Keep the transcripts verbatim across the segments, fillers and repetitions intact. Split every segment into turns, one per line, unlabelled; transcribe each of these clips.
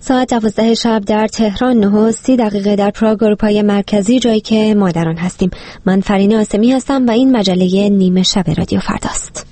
ساعت دوازده شب در تهران، نه و سی دقیقه در پراگ اروپای مرکزی، جایی که ما در آن هستیم. من فرینه آسمی هستم و این مجله نیمه شب رادیو فرداست.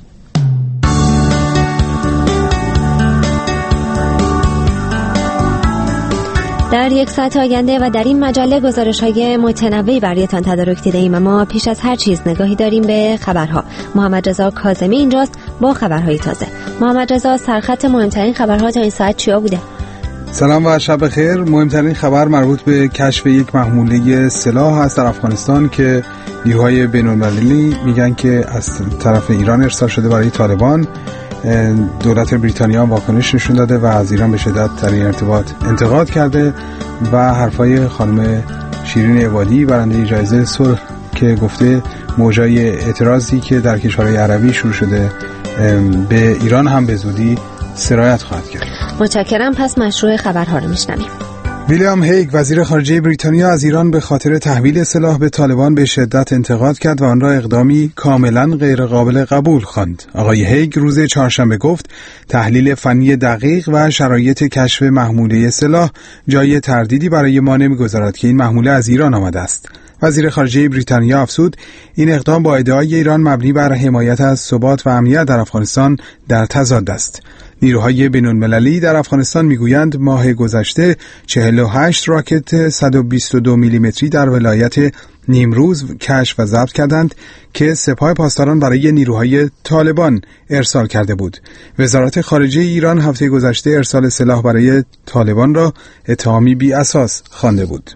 در یک ساعت آینده و در این مجله گزارش‌های متنوعی برایتان تدارک دیده‌ایم، اما پیش از هر چیز نگاهی داریم به خبرها. محمد رضا کاظمی اینجاست با خبرهای تازه. محمد رضا، سرخط مهمترین خبرها تا این ساعت چیا بوده؟
سلام و شب بخیر. مهمترین خبر مربوط به کشف یک محموله سلاح است در افغانستان که نیروهای بین‌المللی میگن که از طرف ایران ارسال شده برای طالبان. دولت بریتانیا واکنش نشون داده و از ایران به شدت در این ارتباط انتقاد کرده و حرفای خانم شیرین عبادی برنده جایزه صلح که گفته موجای اعتراضی که در کشورهای عربی شروع شده به ایران هم به زودی سرایت خواهد کرد.
متشکرم. پس مشروع خبرها رو میشنویم.
ویلیام هیگ وزیر خارجه بریتانیا از ایران به خاطر تحویل سلاح به طالبان به شدت انتقاد کرد و آن را اقدامی کاملا غیر قابل قبول خواند. آقای هیگ روز چهارشنبه گفت تحلیل فنی دقیق و شرایط کشف محموله سلاح جای تردیدی برای ما نمیگذارد که این محموله از ایران آمده است. وزیر خارجه بریتانیا افزود این اقدام با ادعای ایران مبنی بر حمایت از ثبات و امنیت در افغانستان در تضاد است. نیروهای بین‌المللی در افغانستان میگویند ماه گذشته چهل و هشت راکت صد و بیست و دو میلیمتری در ولایت نیمروز کشف و ضبط کردند که سپاه پاسداران برای نیروهای طالبان ارسال کرده بود. وزارت خارجه ایران هفته گذشته ارسال سلاح برای طالبان را اتهامی بی اساس خوانده بود.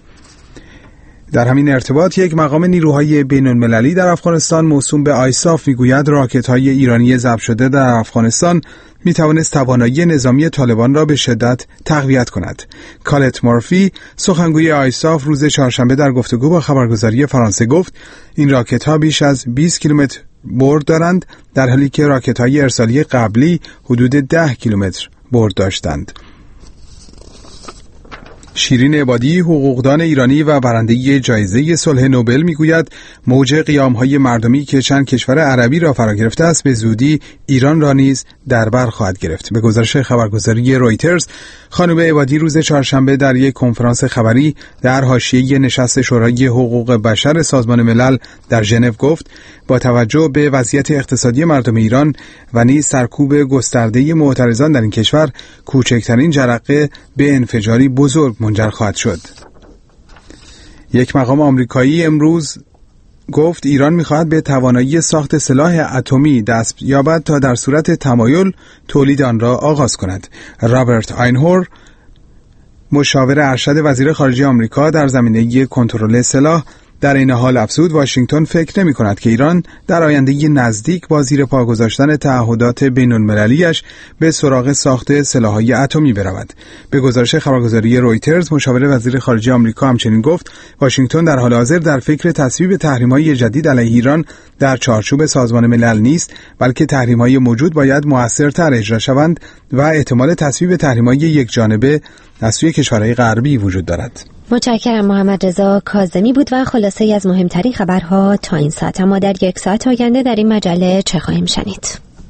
در همین ارتباط یک مقام نیروهای بین‌المللی در افغانستان موسوم به آیساف میگوید راکت‌های ایرانی ضبط شده در افغانستان می توانست توانایی نظامی طالبان را به شدت تقویت کند. کالت مورفی سخنگوی آیساف روز چهارشنبه در گفتگو با خبرگزاری فرانسه گفت این راکت‌ها بیش از بیست کیلومتر برد دارند در حالی که راکت‌های ارسالی قبلی حدود ده کیلومتر برد داشتند. شیرین عبادی حقوقدان ایرانی و برنده جایزه صلح نوبل میگوید موج قیام‌های مردمی که چند کشور عربی را فرا گرفته است به زودی ایران را نیز در بر خواهد گرفت. به گزارش خبرگزاری رویترز، خانم عبادی روز چهارشنبه در یک کنفرانس خبری در حاشیه نشست شورای حقوق بشر سازمان ملل در ژنو گفت با توجه به وضعیت اقتصادی مردم ایران و نیز سرکوب گسترده معترضان در این کشور کوچکترین جرقه به انفجاری بزرگ منجر خواهد شد. یک مقام آمریکایی امروز گفت ایران می‌خواهد به توانایی ساخت سلاح اتمی دست یابد تا در صورت تمایل تولید آن را آغاز کند. رابرت آینهور، مشاور ارشد وزیر خارجه آمریکا در زمینه کنترل سلاح، در این حال افزود واشنگتن فکر نمی کند که ایران در آینده نزدیک با زیر پا گذاشتن تعهدات بین‌المللی‌اش به سراغ ساخت سلاح‌های اتمی برود. به گزارش خبرگزاری رویترز، مشاور وزیر خارجه آمریکا همچنین گفت واشنگتن در حال حاضر در فکر تصویب تحریم‌های جدید علیه ایران در چارچوب سازمان ملل نیست، بلکه تحریم‌های موجود باید مؤثرتر اجرا شوند و احتمال تصویب تحریم‌های یکجانبه از سوی کشورهای غربی وجود دارد.
متشکرم. محمد رضا کاظمی بود و خلاصه از مهمترین خبرها تا این ساعت. اما در یک ساعت آینده در این مجله چه خواهیم شنید؟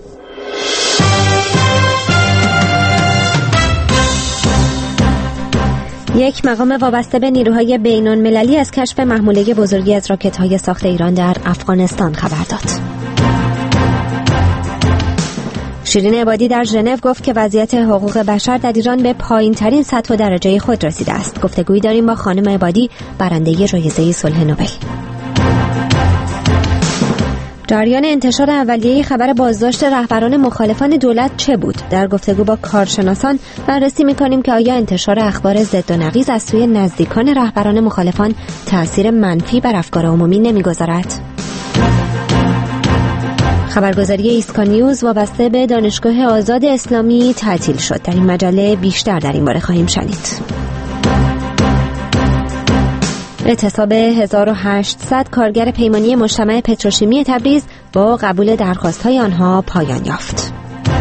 یک مقام وابسته به نیروهای بین‌المللی از کشف محموله بزرگی از راکت‌های ساخت ایران در افغانستان خبر داد. شیرین عبادی در ژنو گفت که وضعیت حقوق بشر در ایران به پایین‌ترین سطح و درجه خود رسیده است. گفتگویی داریم با خانم عبادی، برنده جایزه صلح نوبل. جریان انتشار اولیه خبر بازداشت رهبران مخالفان دولت چه بود؟ در گفتگو با کارشناسان بررسی می‌کنیم که آیا انتشار اخبار ضد و نقیض از سوی نزدیکان رهبران مخالفان تأثیر منفی بر افکار عمومی نمی‌گذارد؟ خبرگزاری ایسکا نیوز وابسته به دانشگاه آزاد اسلامی تعطیل شد. در این مجله بیشتر در این باره خواهیم شنید. اعتصاب هزار و هشتصد کارگر پیمانی مجتمع پتروشیمی تبریز با قبول درخواست‌های آنها پایان یافت.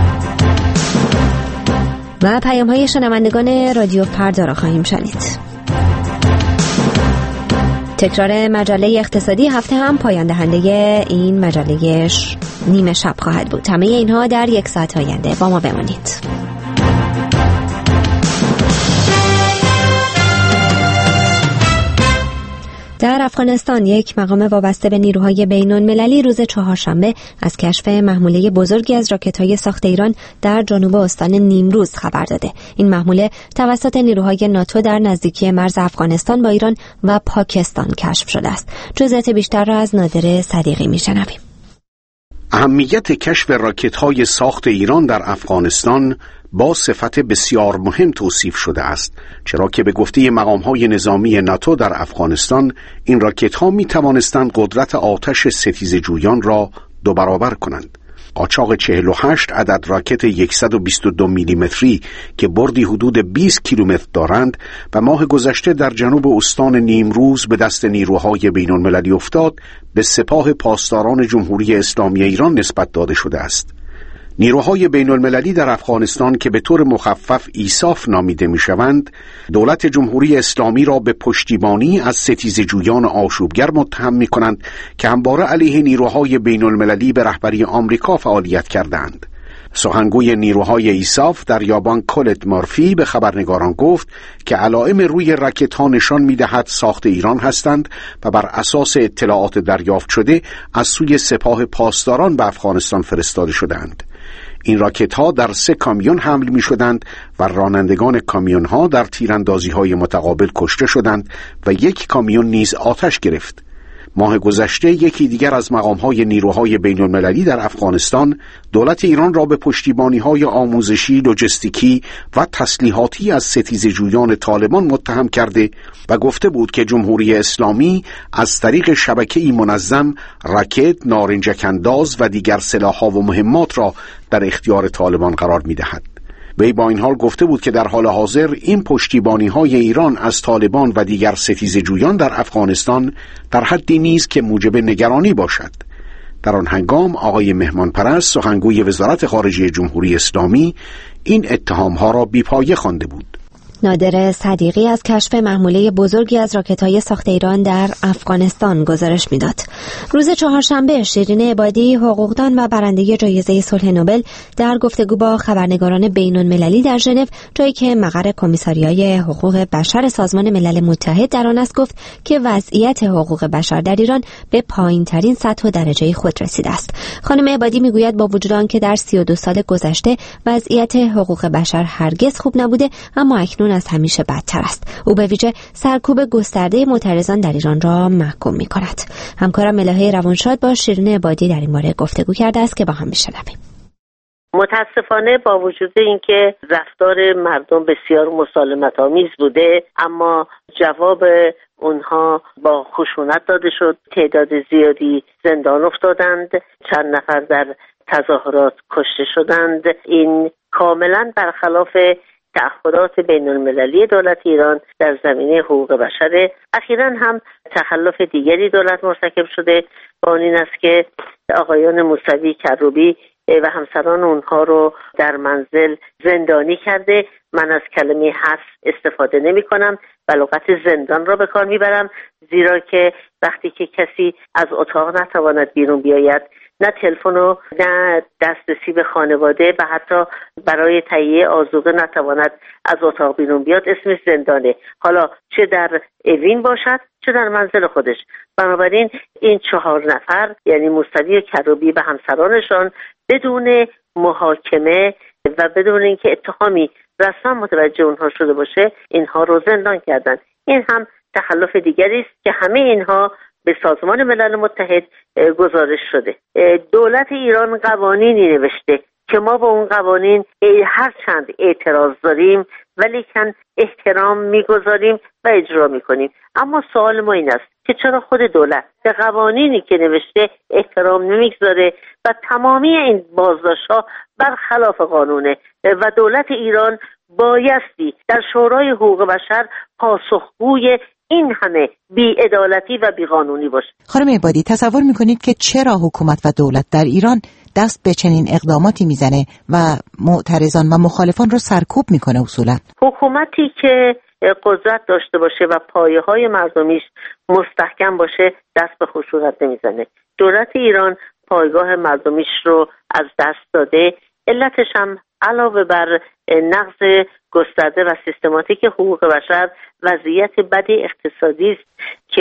و پیام‌های شنوندگان رادیو فردا را خواهیم شنید. تکرار مجله اقتصادی هفته هم پایان دهنده این مجله نیمه شب خواهد بود. همه اینها در یک ساعت آینده. با ما بمانید. در افغانستان یک مقام وابسته به نیروهای بین‌المللی روز چهارشنبه از کشف محموله بزرگی از راکت‌های ساخت ایران در جنوب استان نیمروز خبر داده. این محموله توسط نیروهای ناتو در نزدیکی مرز افغانستان با ایران و پاکستان کشف شده است. جزئیات بیشتر را از نادر صدیقی می‌شنویم.
اهمیت کشف راکت‌های ساخت ایران در افغانستان با صفت بسیار مهم توصیف شده است، چرا که به گفته مقام‌های نظامی ناتو در افغانستان این راکت‌ها می‌توانستند قدرت آتش ستیزجویان را دو برابر کنند. قاچاق چهل و هشت عدد راکت صد و بیست و دو میلیمتری که بردی حدود بیست کیلومتر دارند و ماه گذشته در جنوب استان نیمروز به دست نیروهای بین‌المللی افتاد، به سپاه پاسداران جمهوری اسلامی ایران نسبت داده شده است. نیروهای بین‌المللی در افغانستان که به طور مخفف ایساف نامیده می‌شوند، دولت جمهوری اسلامی را به پشتیبانی از ستیزجویان آشوبگر متهم می‌کنند که همواره علیه نیروهای بین‌المللی به رهبری آمریکا فعالیت کردند. سخنگوی نیروهای ایساف در یابان کولت مارفی به خبرنگاران گفت که علائم روی راکت‌ها نشان می‌دهد ساخت ایران هستند و بر اساس اطلاعات دریافت شده از سوی سپاه پاسداران به افغانستان فرستاده شدند. این راکت‌ها در سه کامیون حمل می‌شدند و رانندگان کامیون‌ها در تیراندازی‌های متقابل کشته شدند و یک کامیون نیز آتش گرفت. ماه گذشته یکی دیگر از مقام‌های نیروهای بین‌المللی در افغانستان دولت ایران را به پشتیبانی‌های آموزشی، لوجستیکی و تسلیحاتی از ستیزجویان طالبان متهم کرده و گفته بود که جمهوری اسلامی از طریق شبکه‌ای منظم راکت، نارنجک‌انداز و دیگر سلاح‌ها و مهمات را در اختیار طالبان قرار می‌دهد. وی با این حال گفته بود که در حال حاضر این پشتیبانی‌های ایران از طالبان و دیگر ستیزجویان در افغانستان در حدی نیست که موجب نگرانی باشد. در آن هنگام آقای مهمان پرست، سخنگوی وزارت خارجه جمهوری اسلامی، این اتهام‌ها را بی‌پایه خوانده بود.
نادر صدیقی از کشف محموله بزرگی از راکت‌های ساخت ایران در افغانستان گزارش می‌داد. روز چهارشنبه شیرین عبادی، حقوقدان و برنده جایزه صلح نوبل، در گفتگو با خبرنگاران بین‌المللی در ژنو، جایی که مقر کمیساریای حقوق بشر سازمان ملل متحد در آن است، گفت که وضعیت حقوق بشر در ایران به پایین‌ترین سطح و درجه خود رسیده است. خانم عبادی می‌گوید با وجود آنکه در سی و دو سال گذشته وضعیت حقوق بشر هرگز خوب نبوده، اما اکنون از همیشه بدتر است. او به ویژه سرکوب گسترده معترضان در ایران را محکوم می‌کند. همکارم ملاحه روانشاد با شیرین عبادی در این باره گفتگو کرده است که با هم بشنویم.
متاسفانه با وجود اینکه رفتار مردم بسیار مسالمت‌آمیز بوده، اما جواب اونها با خشونت داده شد. تعداد زیادی زندان افتادند، چند نفر در تظاهرات کشته شدند. این کاملا برخلاف تعهدات بین المللی دولت ایران در زمینه حقوق بشر. اخیراً هم تخلف دیگری دولت مرتکب شده و آن این است که آقایان موسوی، کروبی و همسران اونها رو در منزل زندانی کرده. من از کلمه حبس استفاده نمی کنم و لغت زندان را به کار می برم، زیرا که وقتی که کسی از اتاق نتواند بیرون بیاید، نه تلفن و نه دسترسی به خانواده و حتی برای تهیه آذوقه نتواند از اتاق بیرون بیاد، اسمش زندانه، حالا چه در اوین باشد چه در منزل خودش. بنابراین این چهار نفر، یعنی موسوی و کروبی و همسرانشان، بدون محاکمه و بدون اینکه اتهامی رسما متوجه اونها شده باشه، اینها رو زندان کردن. این هم تخلف دیگری است که همه اینها به سازمان ملل متحد گزارش شده. دولت ایران قوانینی نوشته که ما به اون قوانین هر چند اعتراض داریم ولیکن احترام میگذاریم و اجرا میکنیم. اما سوال ما این است که چرا خود دولت به قوانینی که نوشته احترام نمیگذاره و تمامی این بازداشت‌ها برخلاف قانونه و دولت ایران بایستی در شورای حقوق بشر پاسخگوی این همه بی‌عدالتی و بیقانونی باشه.
خانم عبادی، تصور میکنید که چرا حکومت و دولت در ایران دست به چنین اقداماتی میزنه و معترضان و مخالفان رو سرکوب میکنه؟ اصولا
حکومتی که قدرت داشته باشه و پایه های مردمیش مستحکم باشه دست به خشونت نمیزنه. دولت ایران پایگاه مردمیش رو از دست داده. علتش هم علاوه بر نقض گسترده و سیستماتیک حقوق بشر، وضعیت بد اقتصادی است که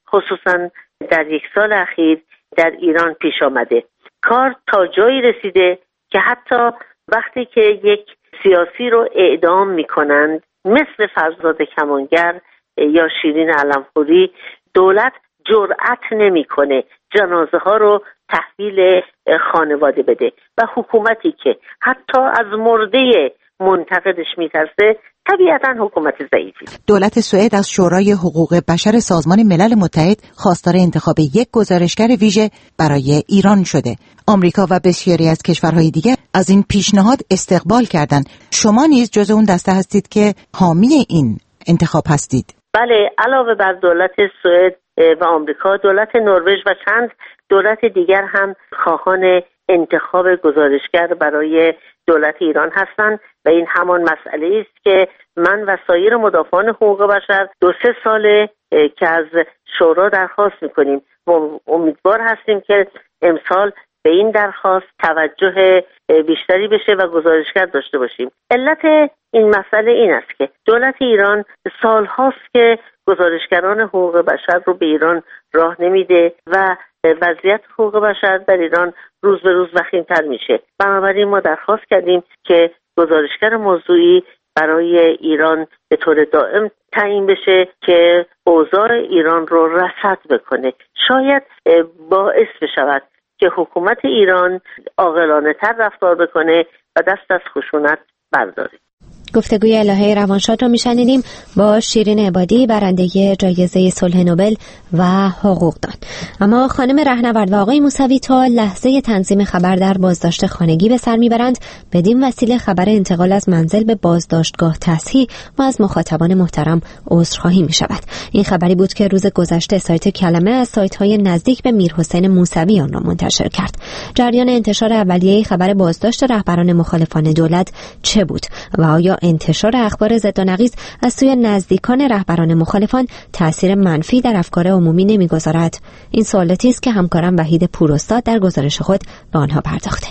خصوصا در یک سال اخیر در ایران پیش آمده. کار تا جایی رسیده که حتی وقتی که یک سیاسی رو اعدام میکنند مثل فرزاد کمانگر یا شیرین علمپوری، دولت جرأت نمیکنه جنازه ها رو تحویل خانواده بده و حکومتی که حتی از مرده منتقدش میترسه طبیعتاً حکومت ضعیفی.
دولت سوئد از شورای حقوق بشر سازمان ملل متحد خواستار انتخاب یک گزارشگر ویژه برای ایران شده. آمریکا و بسیاری از کشورهای دیگر از این پیشنهاد استقبال کردند. شما نیز جز اون دسته هستید که حامی این انتخاب هستید.
بله، علاوه بر دولت سوئد و آمریکا، دولت نروژ و چند دولت دیگر هم خواهان انتخاب گزارشگر برای دولت ایران هستند و این همان مسئله است که من و سایر مدافعان حقوق بشر دو سه ساله که از شورا درخواست میکنیم و امیدوار هستیم که امسال به این درخواست توجه بیشتری بشه و گزارشگر داشته باشیم. علت این مسئله این است که دولت ایران سالهاست که گزارشگران حقوق بشر رو به ایران راه نمیده و وضعیت حقوق بشر در ایران روز به روز وخیم‌تر میشه. بنابراین ما درخواست کردیم که گزارشگر موضوعی برای ایران به طور دائم تعیین بشه که اوضاع ایران رو رصد بکنه. شاید باعث بشود که حکومت ایران عاقلانه تر رفتار بکنه و دست از خشونت برداره.
گفتگوی الهه روانشاد رو میشنیدیم با شیرین عبادی، برنده جایزه صلح نوبل و حقوقدان. اما خانم رهنورد و آقای موسوی تا لحظه تنظیم خبر در بازداشت خانگی به سر میبرند. بدین وسیله خبر انتقال از منزل به بازداشتگاه تصحیح و از مخاطبان محترم عذرخواهی میشود. این خبری بود که روز گذشته سایت کلمه از سایت‌های نزدیک به میرحسین موسوی آن را منتشر کرد. جریان انتشار اولیه خبر بازداشت رهبران مخالفان دولت چه بود و آیا انتشار اخبار ضد و نقیض از سوی نزدیکان رهبران مخالفان تأثیر منفی در افکار عمومی نمیگذارد؟ این سوالاتی است که همکارم وحید پوراستاد در گزارش خود به آنها پرداخته.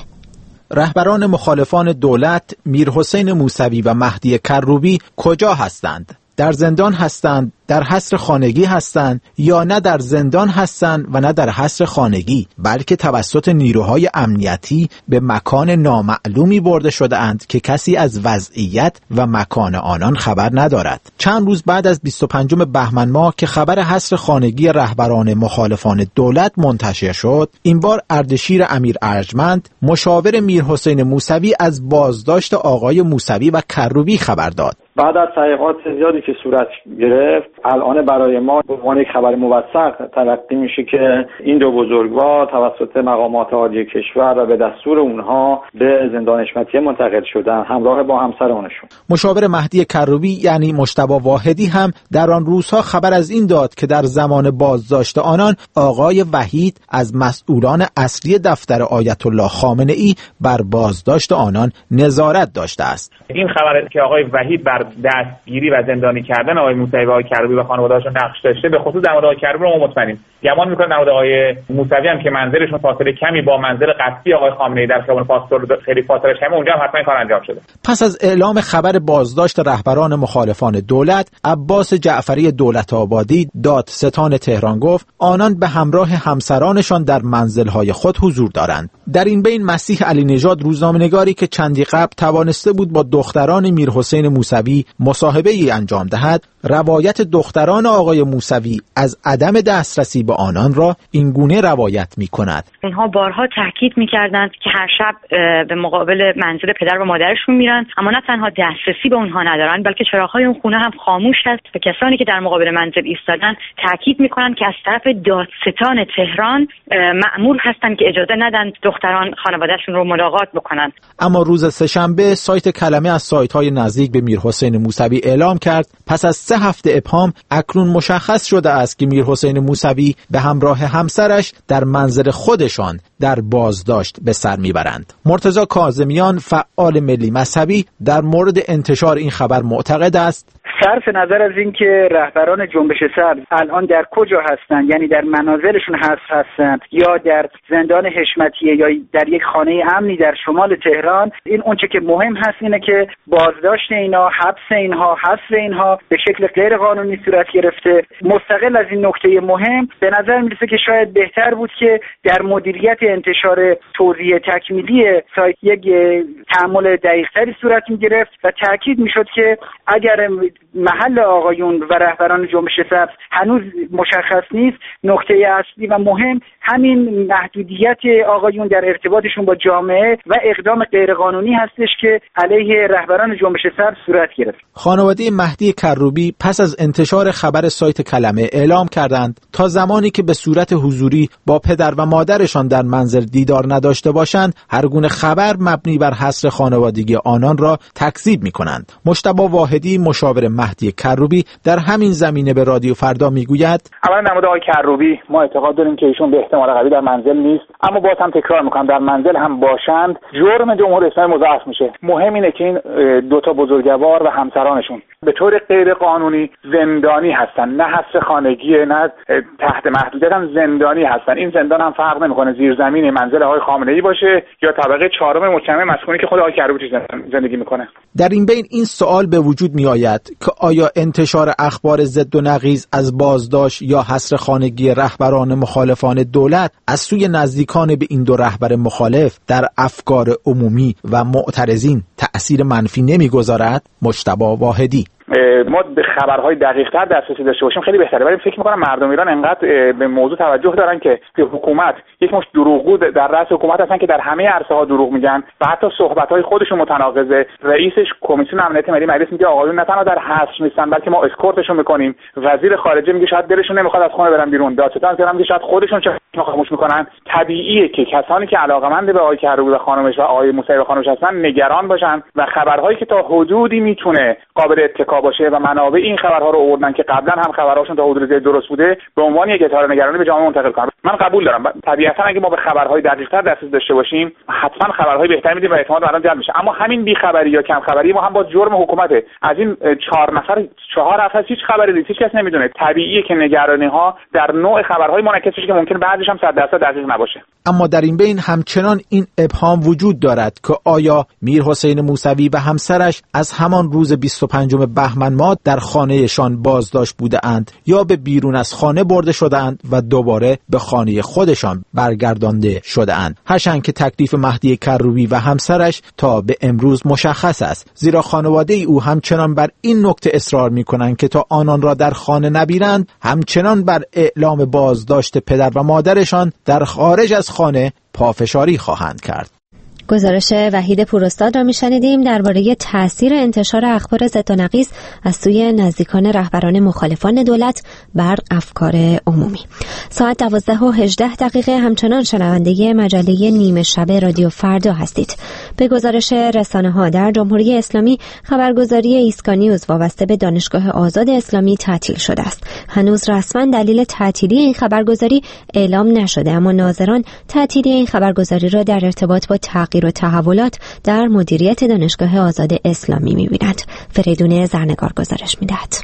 رهبران مخالفان دولت میرحسین موسوی و مهدی کروبی کجا هستند؟ در زندان هستند، در حصر خانگی هستند یا نه در زندان هستند و نه در حصر خانگی، بلکه توسط نیروهای امنیتی به مکان نامعلومی برده شده اند که کسی از وضعیت و مکان آنان خبر ندارد. چند روز بعد از بیست و پنجم بهمن ماه که خبر حصر خانگی رهبران مخالفان دولت منتشر شد، این بار اردشیر امیر ارجمند مشاور میرحسین موسوی از بازداشت آقای موسوی و کروبی خبر داد.
بعد از تحقیقات زیادی که صورت گرفت، الان برای ما به عنوان یک خبر موثق تلقی میشه که این دو بزرگوار توسط مقامات عالی کشور و به دستور اونها به زندان حشمتیه منتقل شدن همراه با همسر اونشون.
مشاور مهدی کروبی یعنی مجتبی واحدی هم در آن روزها خبر از این داد که در زمان بازداشت آنان آقای وحید از مسئولان اصلی دفتر آیت الله خامنه ای بر بازداشت آنان نظارت داشته است.
این خبر که آقای وحید بر دستگیری و زندانی کردن آقای موسوی و آقای کروبی و خانواده‌هاشون نقش داشته، به خصوص در مورد آقای کروبی رو ما مطمئنیم. گمان می‌کنم در مورد آقای موسوی هم که منزلشون فاصله کمی با منزل قصدی آقای خامنه‌ای در خیابان پاستور خیلی فاصله کمی، اونجا هم حتما کار انجام شده.
پس از اعلام خبر بازداشت رهبران مخالفان دولت، عباس جعفری دولت آبادی دادستان تهران گفت آنان به همراه همسرانشان در منزل‌های خود حضور دارند. در این بین مسیح علی نژاد روزنامه‌نگاری که چندی قبل توانسته بود با دختران میرحسین موسوی مصاحبه‌ای انجام دهد، روایت دختران آقای موسوی از عدم دسترسی به آنان را این گونه روایت می‌کند.
اینها بارها تاکید می‌کردند که هر شب به مقابل منزل پدر و مادرشون میرن، اما نه تنها دسترسی به اونها ندارن بلکه چراغ‌های اون خونه هم خاموش هست و کسانی که در مقابل منزل ایستادن تاکید می‌کنند که از طرف دادستان تهران مأمور هستند که اجازه ندن دختران خانواده‌شون رو ملاقات بکنن.
اما روز سه‌شنبه سایت کلمه از سایت‌های نزدیک به میرحسین موسوی اعلام کرد پس از سه هفته ابهام اکنون مشخص شده است که میرحسین موسوی به همراه همسرش در منزل خودشان در بازداشت به سر میبرند. مرتضی کاظمیان فعال ملی مذهبی در مورد انتشار این خبر معتقد است
صرف نظر از اینکه رهبران جنبش سبز الان در کجا هستند، یعنی در منازلشون هست هستند یا در زندان حشمتیه یا در یک خانه امنی در شمال تهران، این اونچه که مهم هست اینه که بازداشت اینا، حبس اینها، حذف اینها به شکل غیر قانونی صورت گرفته. مستقل از این نکته مهم به نظر میرسه که شاید بهتر بود که در مدیریت انتشار توضیح تکمیلی سایت یک تعامل دقیق‌تری صورت میگرفت و تاکید میشد که اگر محل آقایون و رهبران جنبش سبز هنوز مشخص نیست، نکته اصلی و مهم همین محدودیت آقایون در ارتباطشون با جامعه و اقدام غیرقانونی هستش که علیه رهبران جنبش سبز صورت گرفت.
خانواده مهدی کروبی پس از انتشار خبر سایت کلمه اعلام کردند تا زمانی که به صورت حضوری با پدر و مادرشان در منزل دیدار نداشته باشند، هر گونه خبر مبنی بر حصر خانوادگی آنان را تکذیب می‌کنند. مجتبی واحدی مشاور مهدی کروبی در همین زمینه به رادیو فردا میگوید:
اولا در مورد آقای کروبی ما اعتقاد داریم که ایشون به احتمال قوی در منزل نیست، اما باز هم تکرار میکنم در منزل هم باشند جرم جمهوری اسلامی مضاعف میشه. مهم اینه که این دو تا بزرگوار و همسرانشون به طور غیر قانونی زندانی هستن، نه حبس خانگی، نه تحت محدودیت، هم زندانی هستن. این زندان هم فرق نمیکنه زیرزمین منزل آقای خامنه‌ای باشه یا طبقه چهارم مجتمع مسکونی که خود آقای کروبی زندگی میکنه.
در این بین این سوال به وجود می آید که آیا انتشار اخبار ضد و نقیض از بازداشت یا حصر خانگی رهبران مخالفان دولت از سوی نزدیکان به این دو رهبر مخالف در افکار عمومی و معترضین تأثیر منفی نمیگذارد؟ مجتبی واحدی:
ما به خبرهای دقیق‌تر دسترسی داشته باشیم خیلی بهتره، ولی فکر می‌کنم مردم ایران انقدر به موضوع توجه دارن که حکومت یک مشت دروغگو در رأس حکومت هستن که در همه عرصه‌ها دروغ میگن و حتی صحبت‌های خودشون متناقضه. رئیسش کمیسیون امنیت ملی مجلس میگه آقایون نه تنها در حصر نیستن بلکه ما اسکورتشون می‌کنیم. وزیر خارجه میگه شاید دلشون نمیخواد از خونه برن بیرون. دادستان اعتراض میگه شاید خودشون چه خاموش می‌کنن. طبیعیه که کسانی که علاقه‌مند به آقای کروبی و خانمش و آقای موسوی و خانمش هستن نگران باشن و خبرهایی که تا حدودی میتونه قابل اتکا باشه و منابع این خبرها رو آوردن که قبلا هم خبرهاشون تا حدود درست بوده به عنوان یک اظهار نگرانی به جامعه منتقل کنن. من قبول دارم طبیعتا اگه ما به خبرهای دقیق‌تر دسترسی داشته باشیم حتما خبرهای بهتری میدیم و اعتماد مردم جلب میشه، اما همین بی‌خبری یا کم خبری ما هم با جرم حکومته. از این چهار نفر چهار نفر هیچ خبری نیست، هیچ کس نمیدونه. طبیعیه که نگرانی‌ها در نوع خبرهای منعکس بشه که ممکن بعضیش هم صد درصد دقیق نباشه.
اما در این بین همچنان این ابهام وجود دارد که آیا میرحسین موسوی و همسرش از همان روز بیست و پنجم بهمن ماه در خانهشان بازداشت بوده اند یا به بیرون از خانه برده شده اند و دوباره به خانه خودشان برگردانده شده اند. هرچند که تکلیف مهدی کروبی و همسرش تا به امروز مشخص است، زیرا خانواده او همچنان بر این نکته اصرار می کنند که تا آنان را در خانه نبیرند همچنان بر اعلام بازداشت پدر و مادرشان در خارج از خانه پافشاری خواهند کرد.
گزارش وحید پوراستاد را میشنیدیم درباره تأثیر انتشار اخبار ضد و نقیض از سوی نزدیکان رهبران مخالفان دولت بر افکار عمومی. ساعت دوازده و هجده دقیقه همچنان شنونده مجله نیمه شب رادیو فردا هستید. به گزارش رسانه‌ها در جمهوری اسلامی خبرگزاری ایسکا نیوز وابسته به دانشگاه آزاد اسلامی تعطیل شده است. هنوز رسما دلیل تعطیلی این خبرگزاری اعلام نشده، اما ناظران تعطیلی این خبرگزاری را در ارتباط با تغییر و تحولات در مدیریت دانشگاه آزاد اسلامی می‌بیند. فریدون زرنگار گزارش می‌دهد.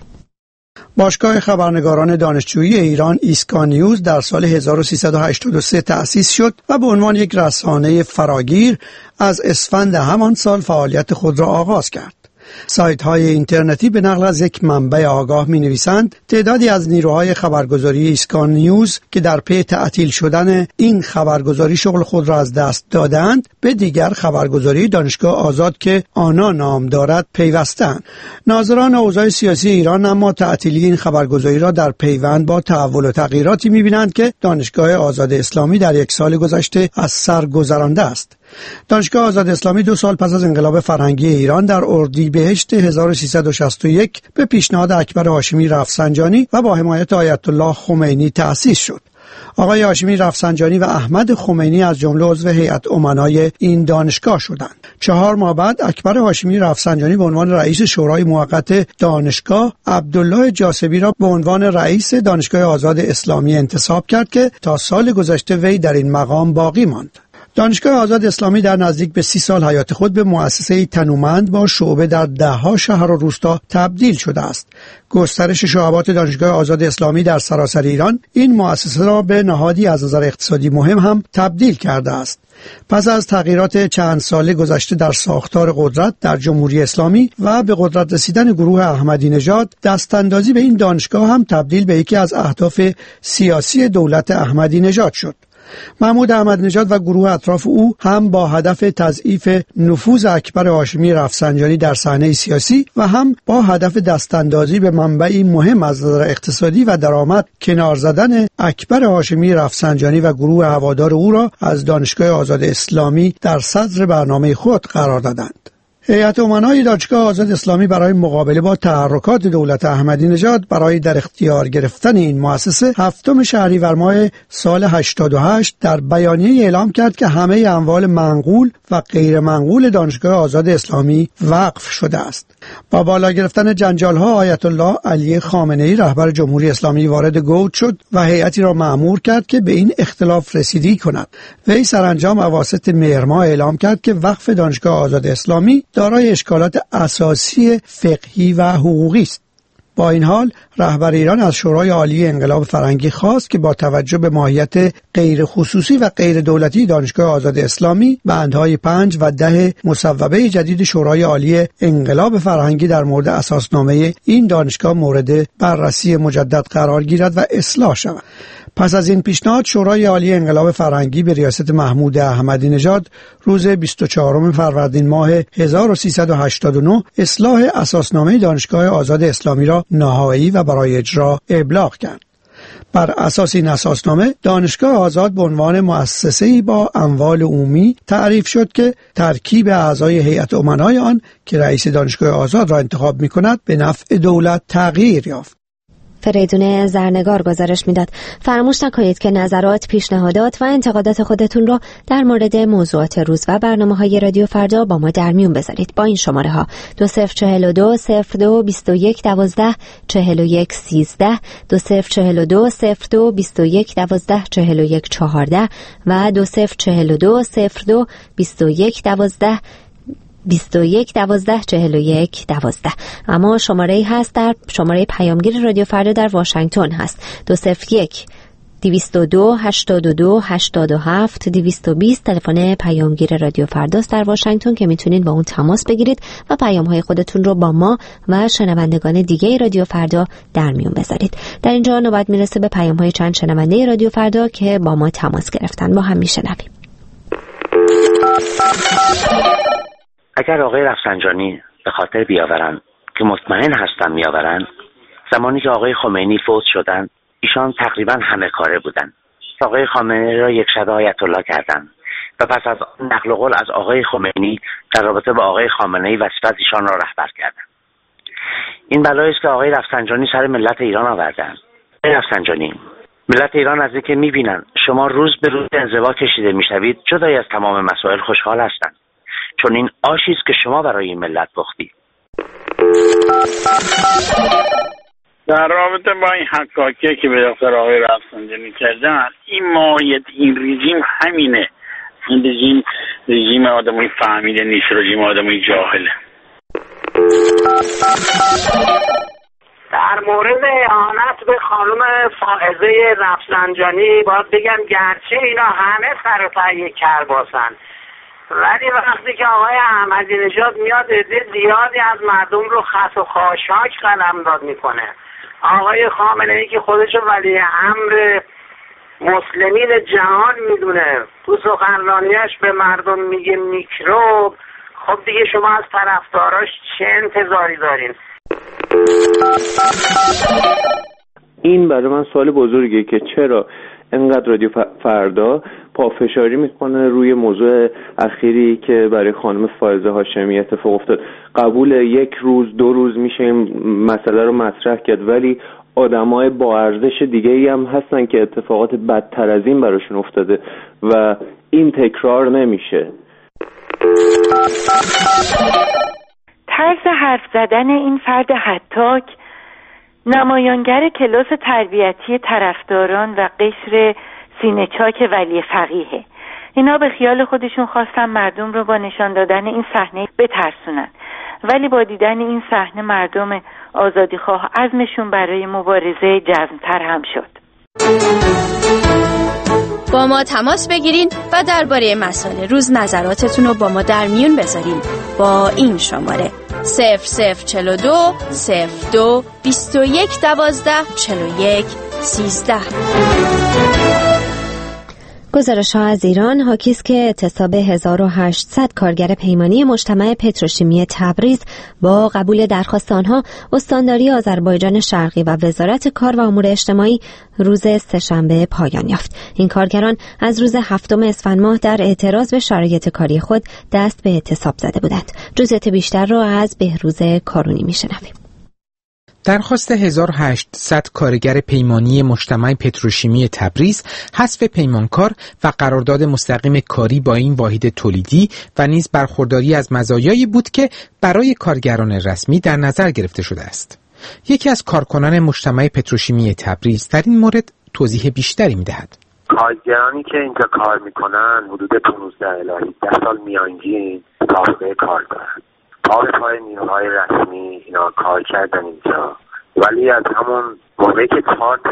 باشگاه خبرنگاران دانشجویی ایران ایسکا نیوز در سال هزار و سیصد و هشتاد و سه تأسیس شد و به عنوان یک رسانه فراگیر از اسفند همان سال فعالیت خود را آغاز کرد. سایت های اینترنتی به نقل از یک منبع آگاه می نویسند تعدادی از نیروهای خبرگزاری ایسکا نیوز که در پی تعطیل شدن این خبرگزاری شغل خود را از دست دادند به دیگر خبرگزاری دانشگاه آزاد که آنا نام دارد پیوستند. ناظران اوضاع سیاسی ایران اما تعطیلی این خبرگزاری را در پیوند با تحول و تغییراتی می بینند که دانشگاه آزاد اسلامی در یک سال گذشته از سر گذرانده است. دانشگاه آزاد اسلامی دو سال پس از انقلاب فرهنگی ایران در اردیبهشت هزار و سیصد و شصت و یک به پیشنهاد اکبر هاشمی رفسنجانی و با حمایت آیت الله خمینی تأسیس شد. آقای هاشمی رفسنجانی و احمد خمینی از جمله عضو هیئت امنای این دانشگاه شدند. چهار ماه بعد اکبر هاشمی رفسنجانی به عنوان رئیس شورای موقت دانشگاه عبدالله جاسبی را به عنوان رئیس دانشگاه آزاد اسلامی انتصاب کرد که تا سال گذشته وی در این مقام باقی ماند. دانشگاه آزاد اسلامی در نزدیک به سی سال حیات خود به مؤسسه تنومند با شعبه در دهها شهر و روستا تبدیل شده است. گسترش شعبات دانشگاه آزاد اسلامی در سراسر ایران این مؤسسه را به نهادی از نظر اقتصادی مهم هم تبدیل کرده است. پس از تغییرات چند ساله گذشته در ساختار قدرت در جمهوری اسلامی و به قدرت رسیدن گروه احمدی نژاد، دستاندازی به این دانشگاه هم تبدیل به یکی از اهداف سیاسی دولت احمدی نژاد شد. محمود احمدی نژاد و گروه اطراف او هم با هدف تضعیف نفوذ اکبر هاشمی رفسنجانی در صحنه سیاسی و هم با هدف دستاندازی به منبعی مهم از نظر اقتصادی و درآمد کنار زدن اکبر هاشمی رفسنجانی و گروه هوادار او را از دانشگاه آزاد اسلامی در صدر برنامه خود قرار دادند. هیئت امنای دانشگاه آزاد اسلامی برای مقابله با تحرکات دولت احمدی نژاد برای در اختیار گرفتن این مؤسسه هفتم شهریور ماه سال هشتاد و هشت در بیانیه اعلام کرد که همه اموال منقول و غیر منقول دانشگاه آزاد اسلامی وقف شده است. با بالا گرفتن جنجال‌ها آیت الله علی خامنه‌ای رهبر جمهوری اسلامی وارد گود شد و هیئتی را مأمور کرد که به این اختلاف رسیدگی کند. وی سرانجام اواسط مهر ماه اعلام کرد که وقف دانشگاه آزاد اسلامی دارای اشکالات اساسی فقهی و حقوقی است. با این حال رهبر ایران از شورای عالی انقلاب فرهنگی خواست که با توجه به ماهیت غیر خصوصی و غیر دولتی دانشگاه آزاد اسلامی بندهای پنج و ده مصوبه جدید شورای عالی انقلاب فرهنگی در مورد اساسنامه این دانشگاه مورد بررسی مجدد قرار گیرد و اصلاح شود. پس از این پیشنهاد شورای عالی انقلاب فرهنگی به ریاست محمود احمدی نژاد روز بیست و چهارم فروردین ماه هزار و سیصد و هشتاد و نه اصلاح اساسنامه دانشگاه آزاد اسلامی را نهایی و برای اجرا ابلاغ کرد. بر اساس این اساسنامه دانشگاه آزاد به عنوان مؤسسه‌ای با اموال عمومی تعریف شد که ترکیب اعضای هیئت امنای آن که رئیس دانشگاه آزاد را انتخاب می‌کند به نفع دولت تغییر یافت.
فریدون زرنگار گزارش میداد. فراموش نکنید که نظرات، پیشنهادات و انتقادات خودتون رو در مورد موضوعات روز و برنامه‌های رادیو فردا با ما در میون بذارید با این شماره ها: دو صفر چهل و دو صفر دو بیست و یک دوازده چهل و یک سیزده، دو صفر چهل و دو صفر دو بیست و یک دوازده چهل و یک چهارده و دو صفر چهل و دو صفر دو بیست و یک دوازده بیست و یک دوازده چهل و یک دوازده. اما شماره ای هست در شماره پیامگیر رادیو فردا در واشنگتن هست: دو صفر یک دویست و دو هشتاد و دو هشتاد و هفت دویست و بیست. تلفن پیامگیر رادیو فرداست در واشنگتن که میتونید با اون تماس بگیرید و پیام های خودتون رو با ما و شنوندگان دیگه رادیو فردا در میون بذارید. در اینجا نوبت میرسه به پیام های چند شنونده رادیو فردا که با ما تماس گرفتن. با هم میشنویم.
اگر آقای رفسنجانی به خاطر بیاورن که مطمئن هستم میآورن، زمانی که آقای خمینی فوت شدن ایشان تقریبا همه کاره بودن. آقای خامنه‌ای را یک شبه آیت الله کردند و پس از نقل قول از آقای خمینی در رابطه با آقای خامنه‌ای وظیفه ایشان را رهبر کردند. این بلایی است که آقای رفسنجانی سر ملت ایران آوردند. آقای رفسنجانی، ملت ایران از اینکه می‌بینند شما روز به روز انزوا کشیده می‌شوید جدای از تمام مسائل خوشحال هستند، چون این آشی است که شما برای این ملت پختید.
در رابطه با این حقاقی که به دکتر آقای رفسنجانی کردن، این ماهیت این رژیم همینه. این رژیم رژیم آدمای فهمیده نیست، رژیم آدمای جاهله.
در مورد اهانت به خانم فائزه رفسنجانی باید بگم گرچه اینا همه سر و ته یک کرباسن، ولی وقتی که آقای احمدی نژاد میاد عده زیادی از مردم رو خس و خاشاک قلمداد میکنه. آقای خامنه‌ای که خودشو ولی امر مسلمین جهان میدونه، تو سخنرانیش به مردم میگه میکروب، خب دیگه شما از طرفداراش چه انتظاری دارین؟
این برای من سوال بزرگیه که چرا انقدر رادیو فردا پافشاری میکنه روی موضوع اخیری که برای خانم فائزه هاشمی اتفاق افتاد. قبول یک روز دو روز میشه این مسئله رو مطرح کرد، ولی آدمای با ارزش دیگه‌ای هم هستن که اتفاقات بدتر از این براشون افتاده و این تکرار نمیشه.
طرز حرف زدن این فرد هتاک نمایانگر کلاس تربیتی طرفداران و قشر سینه‌چاک ولی فقیه. اینا به خیال خودشون خواستن مردم رو با نشان دادن این صحنه بترسونن، ولی با دیدن این صحنه مردم آزادیخواه عزمشون برای مبارزه جزم‌تر هم شد.
با ما تماس بگیرین و درباره مسائل روز نظراتتون رو با ما در میون بذارین با این شماره صفر صفر چهل و دو صفر دو بیست و یک دوازده چهل و یک سیزده.
گزارش ها از ایران حاکی است که اعتصاب هزار و هشتصد کارگر پیمانی مجتمع پتروشیمی تبریز با قبول درخواست آنها استانداری آذربایجان شرقی و وزارت کار و امور اجتماعی روز سه‌شنبه پایان یافت. این کارگران از روز هفتم اسفند ماه در اعتراض به شرایط کاری خود دست به اعتصاب زده بودند. جزئیات بیشتر را از بهروز کارونی میشنویم.
درخواست هزار و هشتصد کارگر پیمانی مجتمع پتروشیمی تبریز حذف پیمانکار و قرارداد مستقیم کاری با این واحد تولیدی و نیز برخورداری از مزایایی بود که برای کارگران رسمی در نظر گرفته شده است. یکی از کارکنان مجتمع پتروشیمی تبریز در این مورد توضیح بیشتری می‌دهد.
کارگرانی که اینجا کار میکنن حدود پانزده الی هجده سال میانگین سابقه کار دارن. پای پای نیروهای رسمی اینا کار کردن اینجا، ولی از همون موقعی که کارت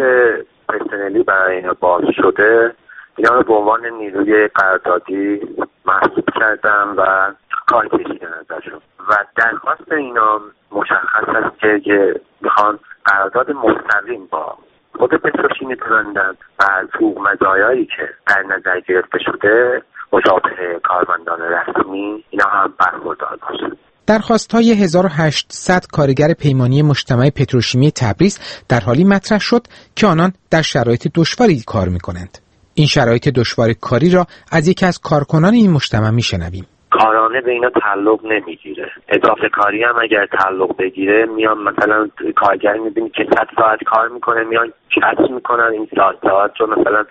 پرسنلی برای اینا باز شده اینا رو به عنوان نیروی قراردادی محسوب کردن و کار کشیدن ازشون و درخواست اینا مشخص است که میخوان قرارداد مستقیم با خود پتروشیمی ببندن و از حقوق مزایایی که در نظر گرفته شده مشابه کارمندان رسمی اینا هم برخوردار باشن.
درخواست‌های هزار و هشتصد کارگر پیمانی مجتمع پتروشیمی تبریز در حالی مطرح شد که آنان در شرایط دشواری کار می‌کنند. این شرایط دشوار کاری را از یکی از کارکنان این مجتمع می‌شنویم.
کارانه به اینا تعلق نمیگیره. اضافه کاری هم اگر تعلق بگیره میان مثلا کارگر می‌بینی که صد ساعت کار می‌کنه میان کسر می‌کنن این ساعت ساعت رو مثلا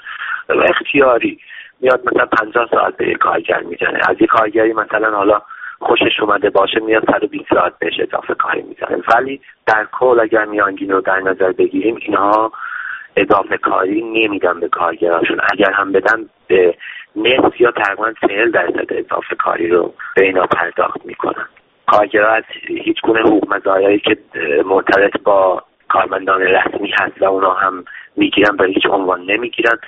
اختیاری میاد مثلا پنجاه ساعت به کارگر میزنه. از یک کارگری مثلا حالا خوشش اومده باشه میاد صد و بیست ساعت بهش اضافه کاری میزنه، ولی در کل اگر میانگین رو در نظر بگیریم اینها اضافه کاری نمیدن به کارگراشون. اگر هم بدن به نصف یا تقریبا چهل درصد اضافه کاری رو به اینا پرداخت میکنن. کارگرها از هیچ گونه حقوق مزایایی که مرتبط با کارمندان رسمی هست و اونا هم میگیرن به هیچ عنوان نمیگیرن.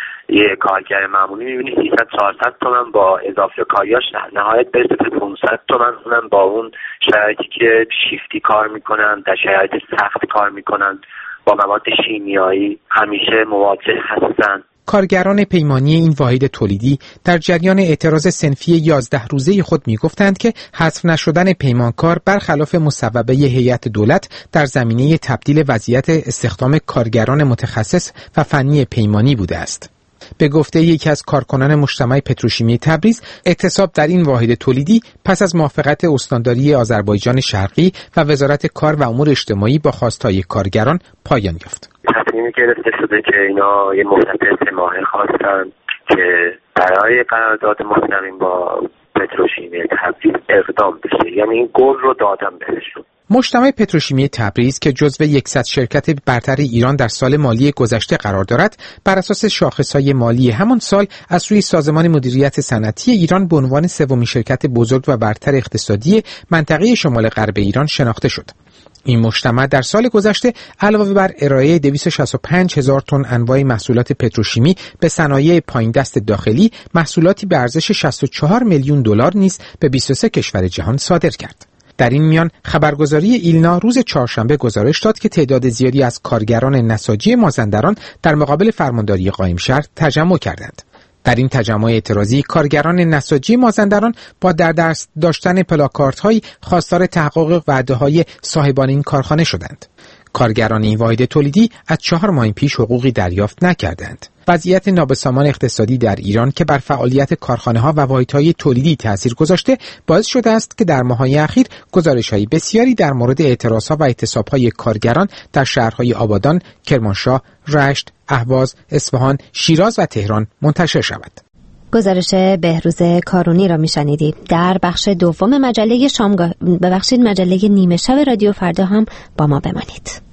یه کارگر معمولی میبینی سیصد چهارصد تومن با اضافه کاریاش نهایت برسه به پانصد تومن، اونم با اون شرایطی که شیفتی کار میکنن، در شرایط سخت کار میکنن، با مواد شیمیایی همیشه مواجه هستن.
کارگران پیمانی این واحد تولیدی در جریان اعتراض صنفی یازده روزه خود میگفتند که حذف نشدن پیمانکار برخلاف مصوبه هیئت دولت در زمینه تبدیل وضعیت استخدام کارگران متخصص و فنی پیمانی بوده است. به گفته یکی از کارکنان مجتمع پتروشیمی تبریز، اعتصاب در این واحد تولیدی پس از موافقت استانداری آذربایجان شرقی و وزارت کار و امور اجتماعی با خواستهای کارگران پایان یافت.
تصمیمی گرفته شده که اینا یه مدت سه ماهه خواستن که برای قرارداد مستقیم با پتروشیمی تبریز اقدام بشه، یعنی این گل رو دادن بهشون.
مجتمع پتروشیمی تبریز که جزو صد شرکت برتر ایران در سال مالی گذشته قرار دارد، بر اساس شاخصهای مالی همان سال از سوی سازمان مدیریت صنعتی ایران به عنوان سومین شرکت بزرگ و برتر اقتصادی منطقه شمال غرب ایران شناخته شد. این مجتمع در سال گذشته علاوه بر ارائه دویست و شصت و پنج هزار تن انواع محصولات پتروشیمی به صنایع پایین دست داخلی، محصولاتی به ارزش شصت و چهار میلیون دلار نیز به بیست و سه کشور جهان صادر کرد. در این میان خبرگزاری ایلنا روز چهارشنبه گزارش داد که تعداد زیادی از کارگران نساجی مازندران در مقابل فرمانداری قائم شهر تجمع کردند. در این تجمع اعتراضی کارگران نساجی مازندران با در دست داشتن پلاکاردهایی خواستار تحقق وعده‌های صاحبان این کارخانه شدند. کارگران این واحد تولیدی از چهار ماه پیش حقوقی دریافت نکردند. وضعیت نابسامان اقتصادی در ایران که بر فعالیت کارخانه‌ها و واحدهای تولیدی تأثیر گذاشته باعث شده است که در ماه‌های اخیر گزارش‌های بسیاری در مورد اعتراضها و اعتصاب‌های کارگران در شهرهای آبادان، کرمانشاه، رشت، اهواز، اصفهان، شیراز و تهران منتشر شود.
گزارش بهروز کارونی را میشنیدید. در بخش دوم مجله شامگاه ببخشید مجله نیمه شب رادیو فردا هم با ما بمانید.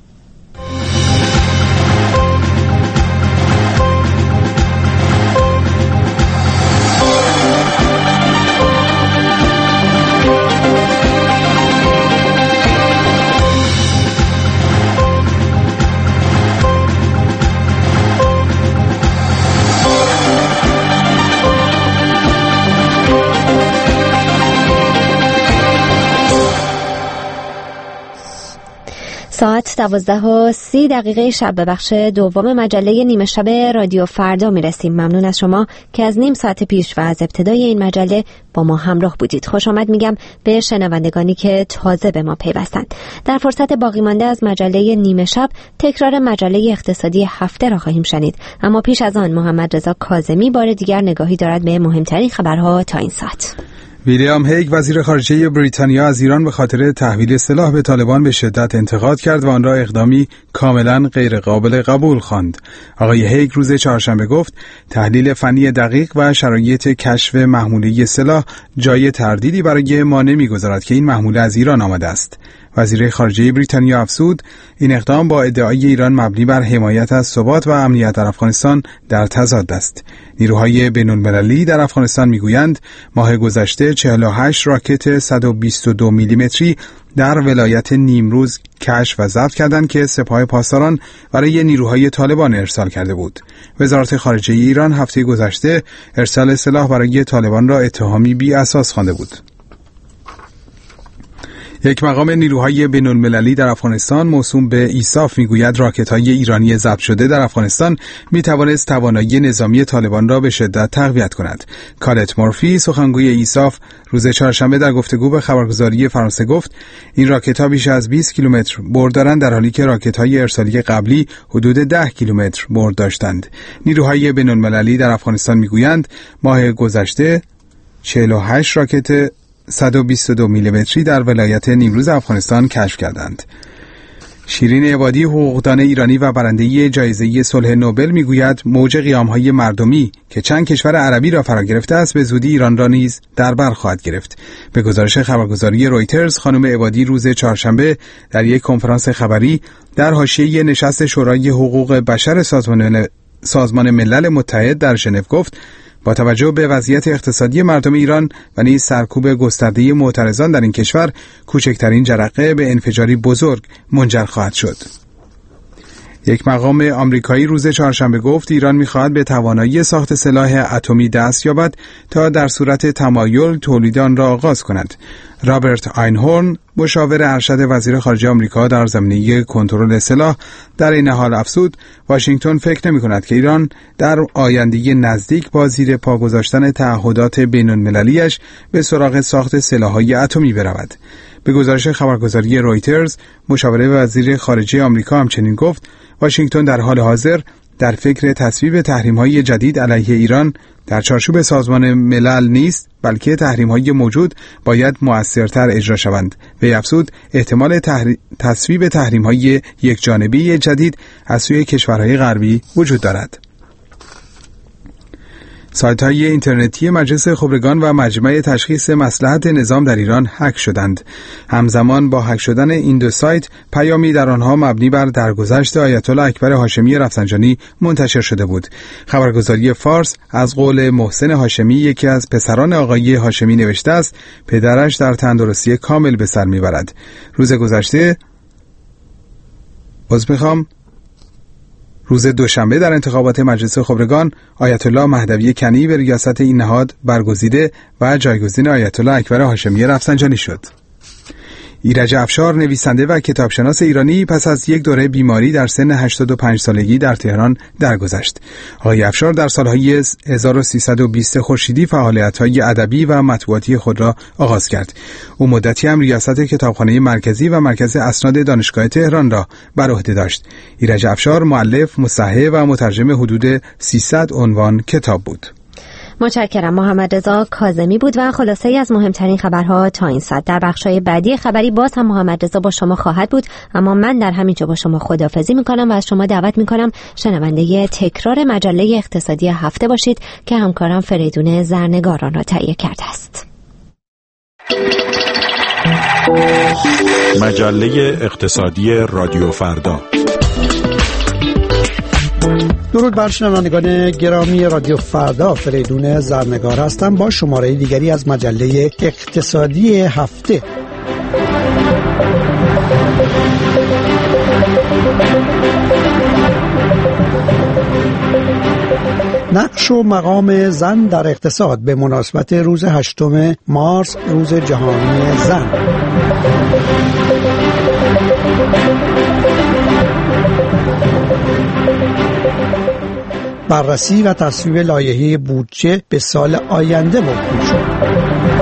ساعت دوازده و سی دقیقه شب به بخش دوم مجله نیمه شب رادیو فردا میرسیم. ممنون از شما که از نیم ساعت پیش و از ابتدای این مجله با ما همراه بودید. خوش آمد میگم به شنوندگانی که تازه به ما پیوستند. در فرصت باقی مانده از مجله نیمه شب تکرار مجله اقتصادی هفته را خواهیم شنید، اما پیش از آن محمد رضا کاظمی بار دیگر نگاهی دارد به مهمترین خبرها تا این ساعت.
ویلیام هیگ وزیر خارجه بریتانیا از ایران به خاطر تحویل سلاح به طالبان به شدت انتقاد کرد و آن را اقدامی کاملا غیر قابل قبول خواند. آقای هیگ روز چهارشنبه گفت تحلیل فنی دقیق و شرایط کشف محموله سلاح جای تردیدی برای ما نمیگذارد که این محموله از ایران آمده است. وزیر خارجه بریتانیا افزود این اقدام با ادعای ایران مبنی بر حمایت از ثبات و امنیت در افغانستان در تضاد است. نیروهای بین‌المللی در افغانستان میگویند ماه گذشته چهل و هشت راکت صد و بیست و دو میلیمتری در ولایت نیمروز کشف و ضبط کردند که سپاه پاسداران برای نیروهای طالبان ارسال کرده بود. وزارت خارجه ایران هفته گذشته ارسال سلاح برای طالبان را اتهامی بی اساس خوانده بود. یک مقام نیروهای بین‌المللی در افغانستان موسوم به ایساف میگوید راکت‌های ایرانی ضبط شده در افغانستان میتوانست توانایی نظامی طالبان را به شدت تقویت کند. کالت مورفی سخنگوی ایساف روز چهارشنبه در گفتگو به خبرگزاری فرانسه گفت این راکت‌ها بیش از بیست کیلومتر برد دارند در حالی که راکت‌های ارسالی قبلی حدود ده کیلومتر برد داشتند. نیروهای بین‌المللی در افغانستان میگویند ماه گذشته چهل و هشت راکت صد و بیست و دو میلیمتری در ولایت نیمروز افغانستان کشف کردند. شیرین عبادی حقوقدان ایرانی و برنده جایزه صلح نوبل میگوید موج قیام‌های مردمی که چند کشور عربی را فرا گرفته است به زودی ایران را نیز در بر خواهد گرفت. به گزارش خبرگزاری رویترز خانم عبادی روز چهارشنبه در یک کنفرانس خبری در حاشیه نشست شورای حقوق بشر سازمان سازمان ملل متحد در ژنو گفت با توجه به وضعیت اقتصادی مردم ایران و نیز سرکوب گسترده معترضان در این کشور کوچکترین جرقه به انفجاری بزرگ منجر خواهد شد. یک مقام آمریکایی روز چهارشنبه گفت ایران می‌خواهد به توانایی ساخت سلاح اتمی دست یابد تا در صورت تمایل تولید آن را آغاز کند. رابرت آینهورن مشاور ارشد وزیر خارجه آمریکا در زمینه کنترل سلاح در این حال افزود واشنگتن فکر نمی‌کند که ایران در آینده نزدیک با زیر پا گذاشتن تعهدات بین‌المللی‌اش به سراغ ساخت سلاح‌های اتمی برود. به گزارش خبرگزاری رویترز مشاور وزیر خارجه آمریکا همچنین گفت واشنگتن در حال حاضر در فکر تصویب تحریم‌های جدید علیه ایران در چارچوب سازمان ملل نیست، بلکه تحریم‌های موجود باید مؤثرتر اجرا شوند. وی افزود احتمال تحری... تصویب تحریم‌های یکجانبه جدید از سوی کشورهای غربی وجود دارد. سایت‌های اینترنتی مجلس خبرگان و مجمع تشخیص مصلحت نظام در ایران هک شدند. همزمان با هک شدن این دو سایت پیامی در آنها مبنی بر درگذشت آیت الله اکبر هاشمی رفسنجانی منتشر شده بود. خبرگزاری فارس از قول محسن هاشمی یکی از پسران آقای هاشمی نوشته است پدرش در تندرستی کامل به سر میبرد. روز گذشته باز میخوام روز دوشنبه در انتخابات مجلس خبرگان آیت الله مهدوی کنی به ریاست این نهاد برگزیده و جایگزین آیت الله اکبر هاشمی رفسنجانی شد. ایرج افشار نویسنده و کتابشناس ایرانی پس از یک دوره بیماری در سن هشتاد و پنج سالگی در تهران درگذشت. آقای افشار در سالهای هزار و سیصد و بیست خورشیدی فعالیت‌های ادبی و مطبوعاتی خود را آغاز کرد. او مدتی هم ریاست کتابخانه مرکزی و مرکز اسناد دانشگاه تهران را بر عهده داشت. ایرج افشار مؤلف، مصحح و مترجم حدود سیصد عنوان کتاب بود.
متشکرم. محمد رضا کاظمی بود و خلاصه‌ای از مهمترین خبرها تا این ساعت. در بخش‌های بعدی خبری باز هم محمد رضا با شما خواهد بود، اما من در همین جا با شما خداحافظی می‌کنم و از شما دعوت می‌کنم شنونده تکرار مجله اقتصادی هفته باشید که همکارم فریدون زرنگاران را تهیه کرده است.
مجله اقتصادی رادیو فردا.
درود بر شنوندگان گرامی رادیو فردا، فریدون زرنگار هستم با شماره دیگری از مجله اقتصادی هفته. نقش و مقام زن در اقتصاد به مناسبت روز هشتم مارس، روز جهانی زن. بررسی و تصویب لایحه بودجه به سال آینده موکول شد.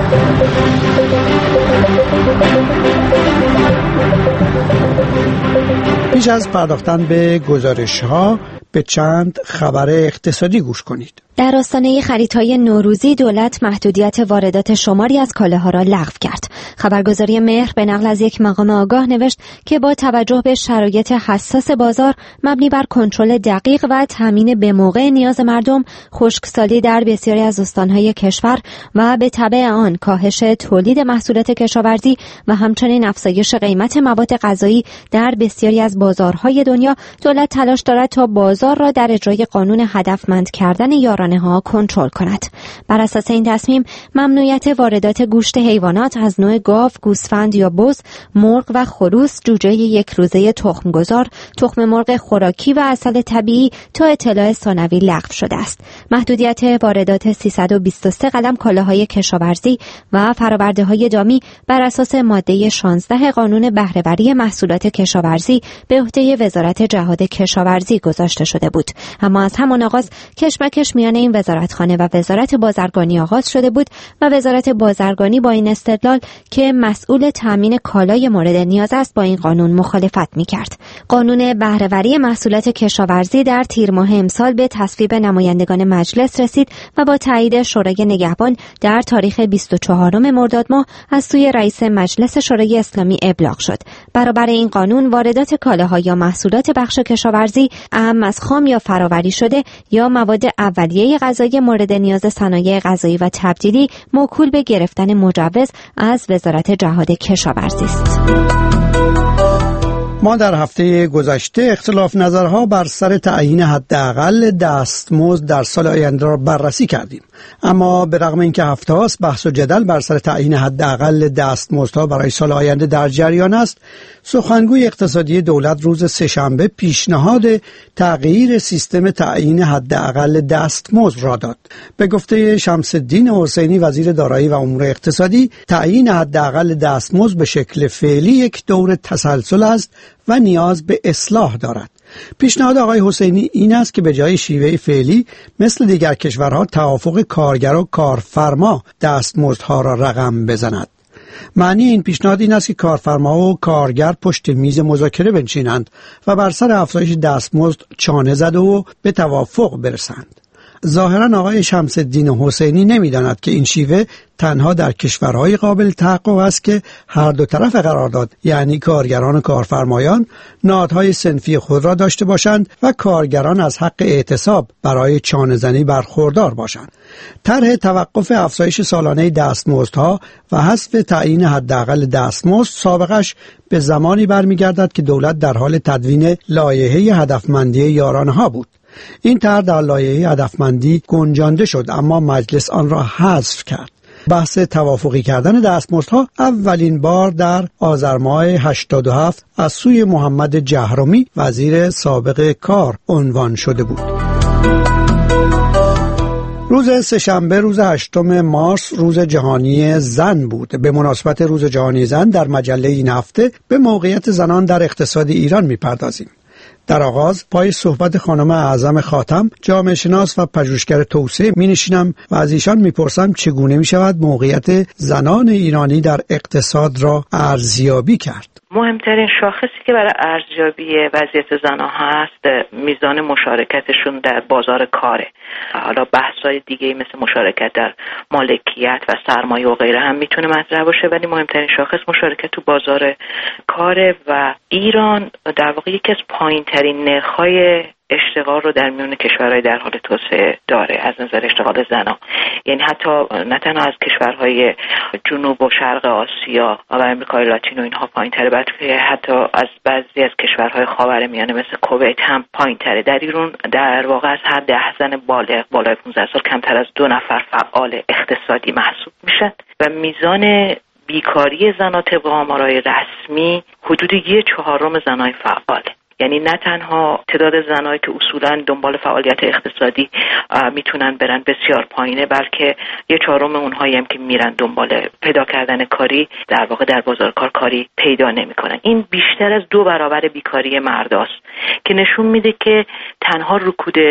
پیش از پرداختن به گزارش‌ها به چند خبر اقتصادی گوش کنید.
در آستانه خریدهای نوروزی دولت محدودیت واردات شماری از کالاها را لغو کرد. خبرگزاری مهر به نقل از یک مقام آگاه نوشت که با توجه به شرایط حساس بازار مبنی بر کنترل دقیق و تامین به موقع نیاز مردم، خشکسالی در بسیاری از استانهای کشور و به تبع آن کاهش تولید محصولات کشاورزی و همچنین افزایش قیمت مواد غذایی در بسیاری از بازارهای دنیا، دولت تلاش دارد تا بازار را در اجرای قانون هدفمند کردن یارانه ها کنترل کند. بر اساس این تصمیم ممنوعیت واردات گوشت حیوانات از نوع گاو، گوسفند یا بز، مرغ و خروس، جوجه یک روزه تخمگذار، تخم مرغ خوراکی و عسل طبیعی تا اطلاع ثانوی لغو شده است. محدودیت واردات سیصد و بیست و سه قلم کالاهای کشاورزی و فرآورده‌های دامی بر اساس ماده شانزده قانون بهره‌وری محصولات کشاورزی به عهده وزارت جهاد کشاورزی گذاشته شده بود. اما از همان آغاز کشمکش میان این وزارتخانه و وزارت بازرگانی آغاز شده بود و وزارت بازرگانی با این استدلال که مسئول تامین کالای مورد نیاز است با این قانون مخالفت می‌کرد. قانون بهره‌وری محصولات کشاورزی در تیر ماه امسال به تصویب نمایندگان مجلس رسید و با تایید شورای نگهبان در تاریخ بیست و چهارم مرداد ماه از سوی رئیس مجلس شورای اسلامی ابلاغ شد. برابر این قانون واردات کالاها یا محصولات بخش کشاورزی اهم از خام یا فرآوری شده یا مواد اولیه غذایی مورد نیاز صنایع غذایی و تبدیلی موکول به گرفتن مجوز از وزارت جهاد کشاورزی است.
ما در هفته گذشته اختلاف نظرها بر سر تعیین حداقل دستمزد در سال آینده را بررسی کردیم. اما به رغم اینکه هفته هاست بحث و جدل بر سر تعیین حداقل دستمزدها برای سال آینده در جریان است، سخنگوی اقتصادی دولت روز سه‌شنبه پیشنهاد تغییر سیستم تعیین حداقل دستمزد را داد. به گفته شمس الدین حسینی وزیر دارایی و امور اقتصادی، تعیین حداقل دستمزد به شکل فعلی یک دور تسلسل است و نیاز به اصلاح دارد. پیشنهاد آقای حسینی این است که به جای شیوه فعلی مثل دیگر کشورها توافق کارگر و کارفرما دستمزدها را رقم بزند. معنی این پیشنهاد این است که کارفرما و کارگر پشت میز مذاکره بنشینند و بر سر افزایش دستمزد چانه زده و به توافق برسند. ظاهرا آقای شمس الدین حسینی نمی‌داند که این شیوه تنها در کشورهای قابل تحقق است که هر دو طرف قرارداد یعنی کارگران و کارفرمایان نهادهای صنفی خود را داشته باشند و کارگران از حق اعتصاب برای چانه‌زنی برخوردار باشند. طرح توقف افزایش سالانه دستمزدها و حذف تعیین حداقل دستمزد سابقش به زمانی برمیگردد که دولت در حال تدوین لایحه هدفمندی یارانه‌ها بود. این طرح در لایحه هدفمندی گنجانده شد اما مجلس آن را حذف کرد. بحث توافقی کردن دستمزدها اولین بار در آذر ماه هشتاد و هفت از سوی محمد جهرمی وزیر سابق کار عنوان شده بود. روز سه‌شنبه روز هشتم مارس روز جهانی زن بود. به مناسبت روز جهانی زن در مجله این هفته به موقعیت زنان در اقتصاد ایران می‌پردازیم. در آغاز پای صحبت خانم اعظم خاتم جامعه شناس و پژوهشگر توسعه می نشینم و از ایشان می پرسم چگونه می شود موقعیت زنان ایرانی در اقتصاد را ارزیابی کرد.
مهمترین شاخصی که برای ارزیابی وضعیت زنان هست میزان مشارکتشون در بازار کاره. حالا بحث‌های دیگه مثل مشارکت در مالکیت و سرمایه و غیره هم میتونه مطرح باشه، ولی مهمترین شاخص مشارکت تو بازار کاره و ایران در واقع یکی از پایین‌ترین نرخ‌های اشتغال رو در میون کشورهای در حال توسعه داره از نظر اشتغال زنان. یعنی حتی نه تنها از کشورهای جنوب و شرق آسیا و امریکای لاتین و اینها پایین‌تره، بلکه حتی از بعضی از کشورهای خاورمیانه مثل کویت هم پایین‌تره. در ایران در واقع از هر ده زن بالغ بالای پانزده سال کمتر از دو نفر فعال اقتصادی محسوب میشن و میزان بیکاری زنان طبق آمارهای رسمی حدود یک چهارم زنای فعاله. یعنی نه تنها تعداد زنایی که اصولاً دنبال فعالیت اقتصادی میتونن برن بسیار پایینه، بلکه یه چهارم اونهایی هم که میرن دنبال پیدا کردن کاری در واقع در بازار کار کاری پیدا نمیکنن. این بیشتر از دو برابر بیکاری مرداست که نشون میده که تنها رکود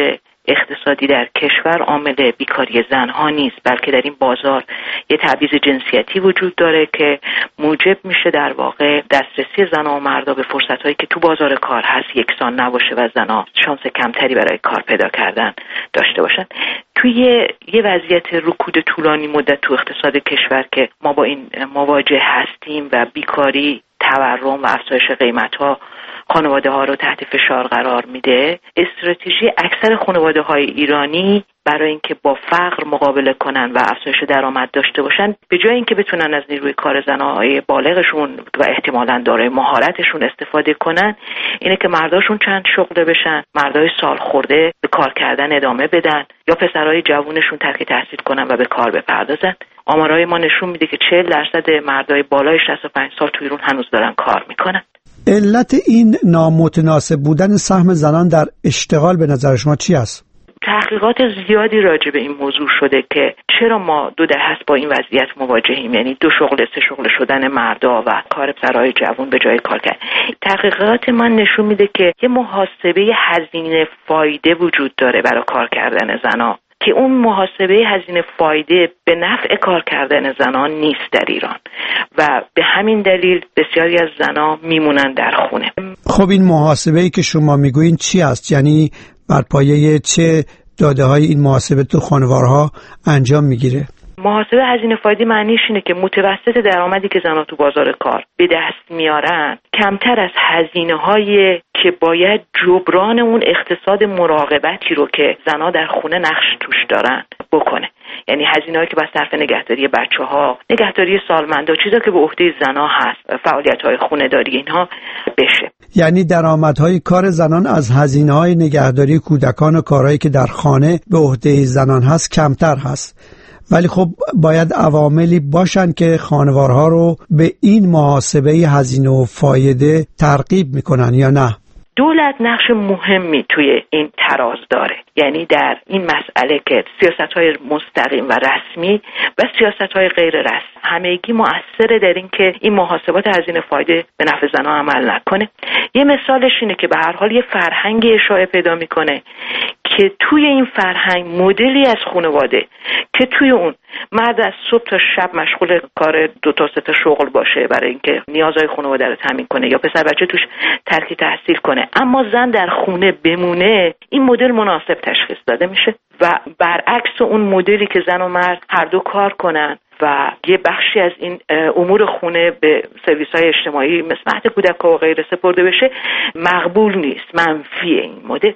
اقتصادی در کشور عامل بیکاری زنها نیست، بلکه در این بازار یه تبعیض جنسیتی وجود داره که موجب میشه در واقع دسترسی زنها و مردا به فرصت‌هایی که تو بازار کار هست یکسان نباشه و زنها شانس کمتری برای کار پیدا کردن داشته باشن. توی یه وضعیت رکود طولانی مدت تو اقتصاد کشور که ما با این مواجه هستیم و بیکاری، تورم و افزایش قیمت‌ها خانواده ها رو تحت فشار قرار میده، استراتژی اکثر خانواده های ایرانی برای اینکه با فقر مقابله کنن و افزایش درآمد داشته باشن، به جای اینکه بتونن از نیروی کار زنهای بالغشون و احتمالاً دارای مهارتشون استفاده کنن، اینه که مرداشون چند شغله بشن، مردای سال خورده به کار کردن ادامه بدن یا پسرای جوونشون ترک تحصیل کنن و به کار بپردازن. آمارهای ما نشون میده که چهل درصد مردای بالای شصت و پنج سال تو ایران هنوز دارن کار میکنن.
علت این نامتناسب بودن سهم زنان در اشتغال به نظر شما چی است؟
تحقیقات زیادی راجع به این موضوع شده که چرا ما دو دهه هست با این وضعیت مواجهیم، یعنی دو شغل سه شغل شدن مردا و کار پسرای جوان به جای کار کردن. تحقیقات من نشون میده که یه محاسبه هزینه فایده وجود داره برای کار کردن زنا که اون محاسبه هزینه فایده به نفع کار کردن زنان نیست در ایران و به همین دلیل بسیاری از زنان میمونن در خونه.
خب این محاسبه‌ای که شما میگوین چی است؟ یعنی بر پایه چه داده‌های این محاسبه تو خانوارها انجام میگیره؟
محاسبه هزینه فایده معنیش اینه که متوسط درآمدی که زنها تو بازار کار به دست میارن کمتر از هزینه‌های که باید جبران اون اقتصاد مراقبتی رو که زنها در خونه نقش توش دارن بکنه. یعنی هزینه‌هایی که بس صرف نگهداری بچه‌ها، نگهداری سالمندا، چیزا که به عهده زنها هست، فعالیت‌های خونه‌داری اینها بشه.
یعنی درآمدهای کار زنان از هزینه‌های نگهداری کودکان و کارهایی که در خانه به عهده زنان هست کمتر هست. ولی خب باید عواملی باشن که خانوارها رو به این محاسبه هزینه و فایده ترغیب میکنن یا نه؟
دولت نقش مهمی توی این تراز داره، یعنی در این مسئله که سیاست‌های مستقیم و رسمی و سیاست‌های غیر رسمی همگی مؤثره در این که این محاسبات هزینه فایده به نفع زن‌ها عمل نکنه. یه مثالش اینه که به هر حال یه فرهنگی اشاعه پیدا میکنه که توی این فرهنگ مدلی از خانواده که توی اون مرد از صبح تا شب مشغول کار دو تا سه تا شغل باشه برای اینکه نیازهای خانواده رو تامین کنه یا پسر بچه توش ترک تحصیل کنه، اما زن در خونه بمونه، این مدل مناسب تشخیص داده میشه و برعکس اون مدلی که زن و مرد هر دو کار کنن و یه بخشی از این امور خونه به سرویس‌های اجتماعی مثل مهد کودک‌ها و غیره سپرده بشه مقبول نیست، منفیه این مدل.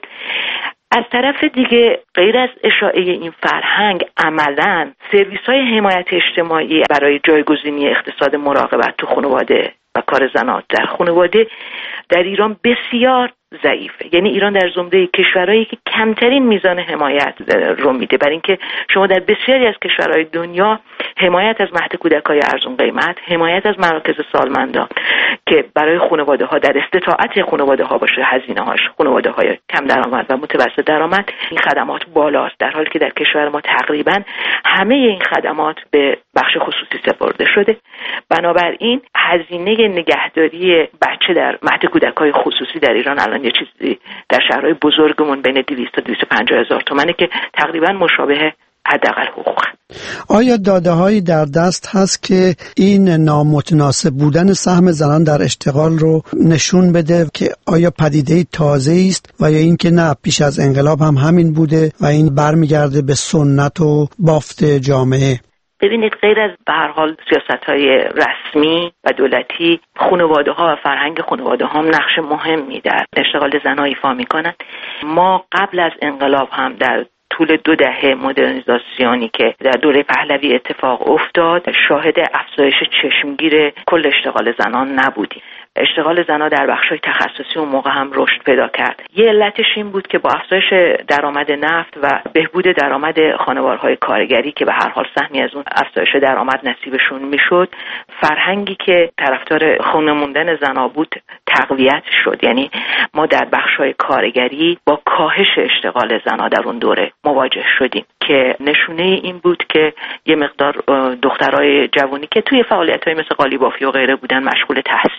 از طرف دیگه غیر از اشاعه این فرهنگ، عملاً سرویس‌های حمایت اجتماعی برای جایگزینی اقتصاد مراقبت تو خانواده و کار زنان در خانواده در ایران بسیار ضعیفه. یعنی ایران در زمره کشورهایی که کمترین میزان حمایت رو میده، برای اینکه شما در بسیاری از کشورهای دنیا حمایت از مهد کودک‌های ارزون قیمت، حمایت از مراکز سالمندان که برای خانواده ها در استطاعت خانواده ها باشه هزینه هاش، خانواده های کم درآمد و متوسط درآمد، این خدمات بالاست، در حالی که در کشور ما تقریبا همه این خدمات به بخش خصوصی سپرده شده. بنابراین هزینه نگهداری بچه در مهد کودک‌های خصوصی در ایران الان یه چیزی در شهرهای بزرگمون بین دویست تا دویست و پنجاه هزار تومانه که تقریبا مشابه حداقل حقوق.
آیا داده‌هایی در دست هست که این نامتناسب بودن سهم زنان در اشتغال رو نشون بده که آیا پدیده تازه است و یا اینکه نه پیش از انقلاب هم همین بوده و این برمیگرده به سنت و بافت جامعه؟
ببینید، غیر از به هر حال سیاست‌های رسمی و دولتی، خانواده‌ها و فرهنگ خانواده‌ها هم نقش مهمی در اشتغال زن‌ها ایفا می‌کنند. ما قبل از انقلاب هم در طول دو دهه مدرنیزاسیونی که در دوره پهلوی اتفاق افتاد شاهد افزایش چشمگیر کل اشتغال زنان نبودیم. اشتغال زنها در بخش‌های تخصصی اون موقع هم رشد پیدا کرد. یه علتش این بود که با افزایش درآمد نفت و بهبود درآمد خانوارهای کارگری که به هر حال سهمی از اون افزایش درآمد نصیبشون میشد، فرهنگی که طرفدار خونه موندن زنها بود تقویت شد. یعنی ما در بخش‌های کارگری با کاهش اشتغال زنها در اون دوره مواجه شدیم که نشونه این بود که یه مقدار دخترای جوانی که توی فعالیت‌های مثل قالیبافی و غیره بودن مشغول تحصیل شدن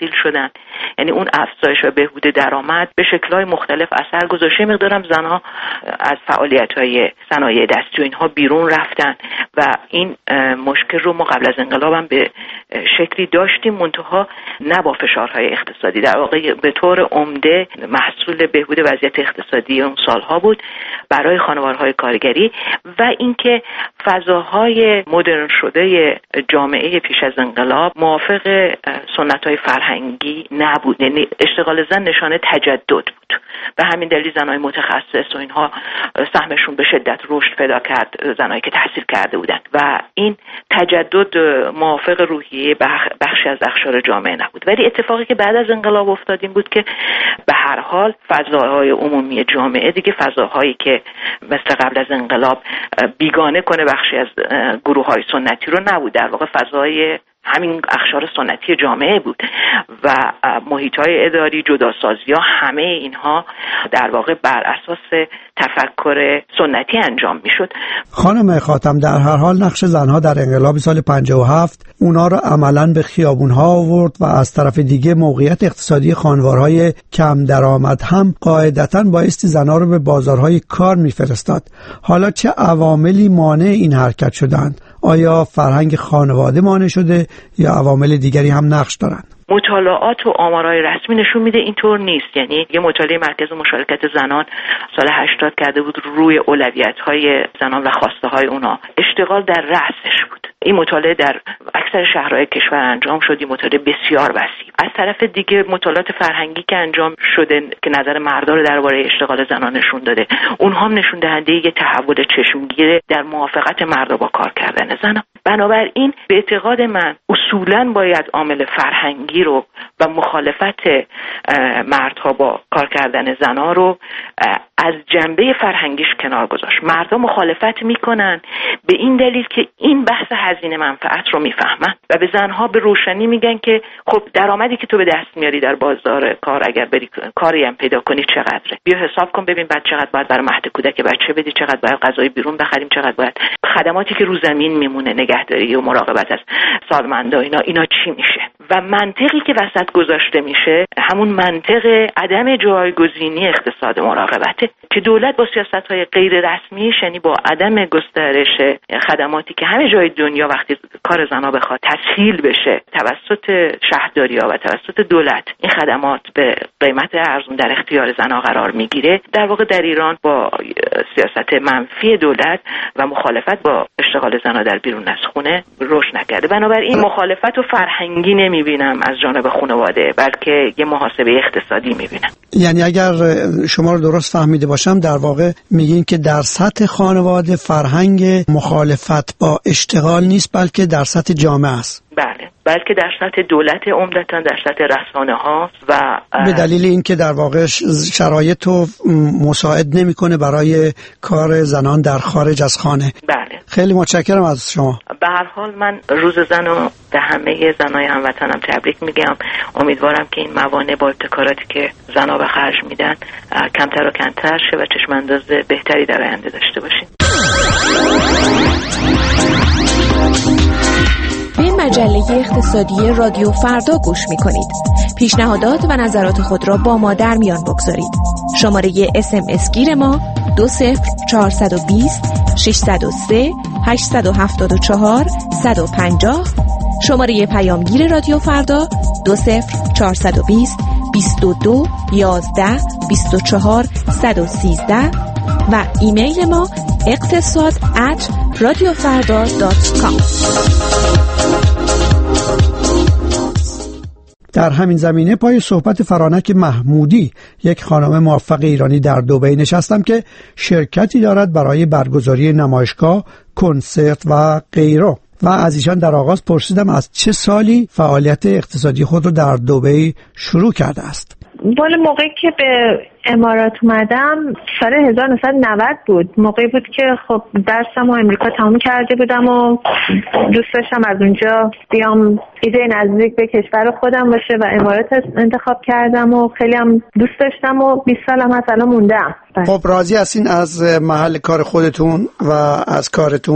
یعنی اون افزایش و بهبود درآمد به شکل‌های مختلف اثر گذاشته. مقدارم زنها از فعالیت‌های صنایع دستی و اینها بیرون رفتن و این مشکل رو ما قبل از انقلاب هم به شکلی داشتیم، منتها نه با فشارهای اقتصادی. در واقع به طور عمده محصول بهبود وضعیت اقتصادی اون سالها بود برای خانوارهای کارگری و اینکه فضاهای مدرن شده جامعه پیش از انقلاب موافق سنت‌های فرهنگی نبود. یعنی اشتغال زن نشانه تجدد بود. به همین دلیل زنای متخصص و اینها سهمشون به شدت رشد پیدا کرد، زنایی که تحصیل کرده بودن و این تجدد موافق روحیه بخشی از اقشار جامعه نبود. ولی اتفاقی که بعد از انقلاب افتاد این بود که به هر حال فضاهای عمومی جامعه دیگه فضاهایی که مثل قبل از انقلاب بیگانه کنه بخشی از گروه‌های سنتی رو نبود، در واقع فضای همین اقشار سنتی جامعه بود و محیط‌های اداری، جداسازی‌ها، همه اینها در واقع بر اساس تفکر سنتی انجام میشد.
خانم خاتم، در هر حال نقش زنها در انقلاب سال پنجاه و هفت اونا رو عملاً به خیابون‌ها آورد و از طرف دیگه موقعیت اقتصادی خانوارهای کم درآمد هم قاعدتاً بایستی زنها رو به بازارهای کار میفرستاد. حالا چه عواملی مانع این حرکت شدند؟ آیا فرهنگ خانواده مانع شده یا عوامل دیگری هم نقش دارند؟
مطالعات و آمارهای رسمی نشون میده اینطور نیست. یعنی یه مطالعه مرکز مشارکت زنان سال هشتاد کرده بود روی اولویت‌های زنان و خواسته‌های اونا. اشتغال در رأسش بود. این مطالعه در اکثر شهرهای کشور انجام شد. این مطالعه بسیار وسیع. از طرف دیگه مطالعات فرهنگی که انجام شده که نظر مردا رو درباره اشتغال زنان نشون داده، اونها هم نشون دهنده یه تحول چشمگیر در موافقت مردا با کار کردن زنان. بنابراین به اعتقاد من اصولاً باید عامل فرهنگی رو و مخالفت مردها با کار کردن زنها رو از جنبه فرهنگیش کنار گذاشت. مردها مخالفت میکنن به این دلیل که این بحث هزینه منفعت رو میفهمن و به زنها به روشنی میگن که خب درآمدی که تو به دست میاری در بازار کار اگر بری کاری هم پیدا کنی چقدره، بیا حساب کن ببین بعد چقدر باید برای مهد کودک بچه بدی، چقدر باید غذای بیرون بخریم، چقدر باید خدماتی که رو زمین میمونه، نگهداری و مراقبت از سالمندا، اینا اینا چی میشه. و منطقی که وسط گذاشته میشه همون منطق عدم جایگزینی اقتصاد مراقبته که دولت با سیاست‌های غیر رسمیش، یعنی با عدم گسترش خدماتی که همه جای دنیا وقتی کار زن‌ها بخواد تسهیل بشه توسط شهرداری‌ها و توسط دولت، این خدمات به قیمت ارزون در اختیار زن‌ها قرار میگیره. در واقع در ایران با سیاست منفی دولت و مخالفت با اشتغال زن‌ها در بیرون از خونه رشد نکرده. بنابراین مخالفت و فرهنگی نمی‌بینم از جانب خانواده، بلکه یه محاسبه اقتصادی می‌بینم.
یعنی اگر شما رو درست فهمیده باشم در واقع میگین که در سطح خانواده فرهنگ مخالفت با اشتغال نیست بلکه در سطح جامعه است.
بله، بلکه در سطح دولت عمدتاً در سطح رسانه ها و
به دلیل اینکه در واقع شرایط رو مساعد نمیکنه برای کار زنان در خارج از خانه.
بله.
خیلی متشکرم از شما.
به هر حال من روز زن رو به همه زنای هموطنم تبریک میگم. امیدوارم که این موانع با ابتکاراتی که زنها به خرج میدن کمتر و کمتر شه و چشمانداز بهتری در آینده داشته باشیم.
به مجله اقتصادی رادیو فردا گوش میکنید. پیشنهادات و نظرات خود را با ما در میان بگذارید. شماره اس ام اس گیر ما دو صفر چهارصد و بیست ششصد و سه هشتصد و هفتاد و چهار صد و پنجاه. شماره پیامگیر رادیو فردا دو صفر چهارصد و بیست بیست و دو یازده بیست و چهار صد و سیزده و ایمیل ما اقتصاد ات رادیو فردا دات کام.
در همین زمینه پای صحبت فرانک محمودی، یک خانم موفق ایرانی در دبی نشستم که شرکتی دارد برای برگزاری نمایشگاه، کنسرت و غیره و از ایشان در آغاز پرسیدم از چه سالی فعالیت اقتصادی خود را در دبی شروع کرده است.
والا موقعی که به امارات اومدم سال هزار و نهصد و نود بود. موقعی بود که خب درسم و امریکا تمام کرده بودم و دوست داشتم از اونجا بیام ایده نزدیک به کشور خودم باشه و امارات انتخاب کردم و خیلی هم دوست داشتم و بیست سالم هست الان موندم.
خب راضی هستین از محل کار خودتون و از کارتون؟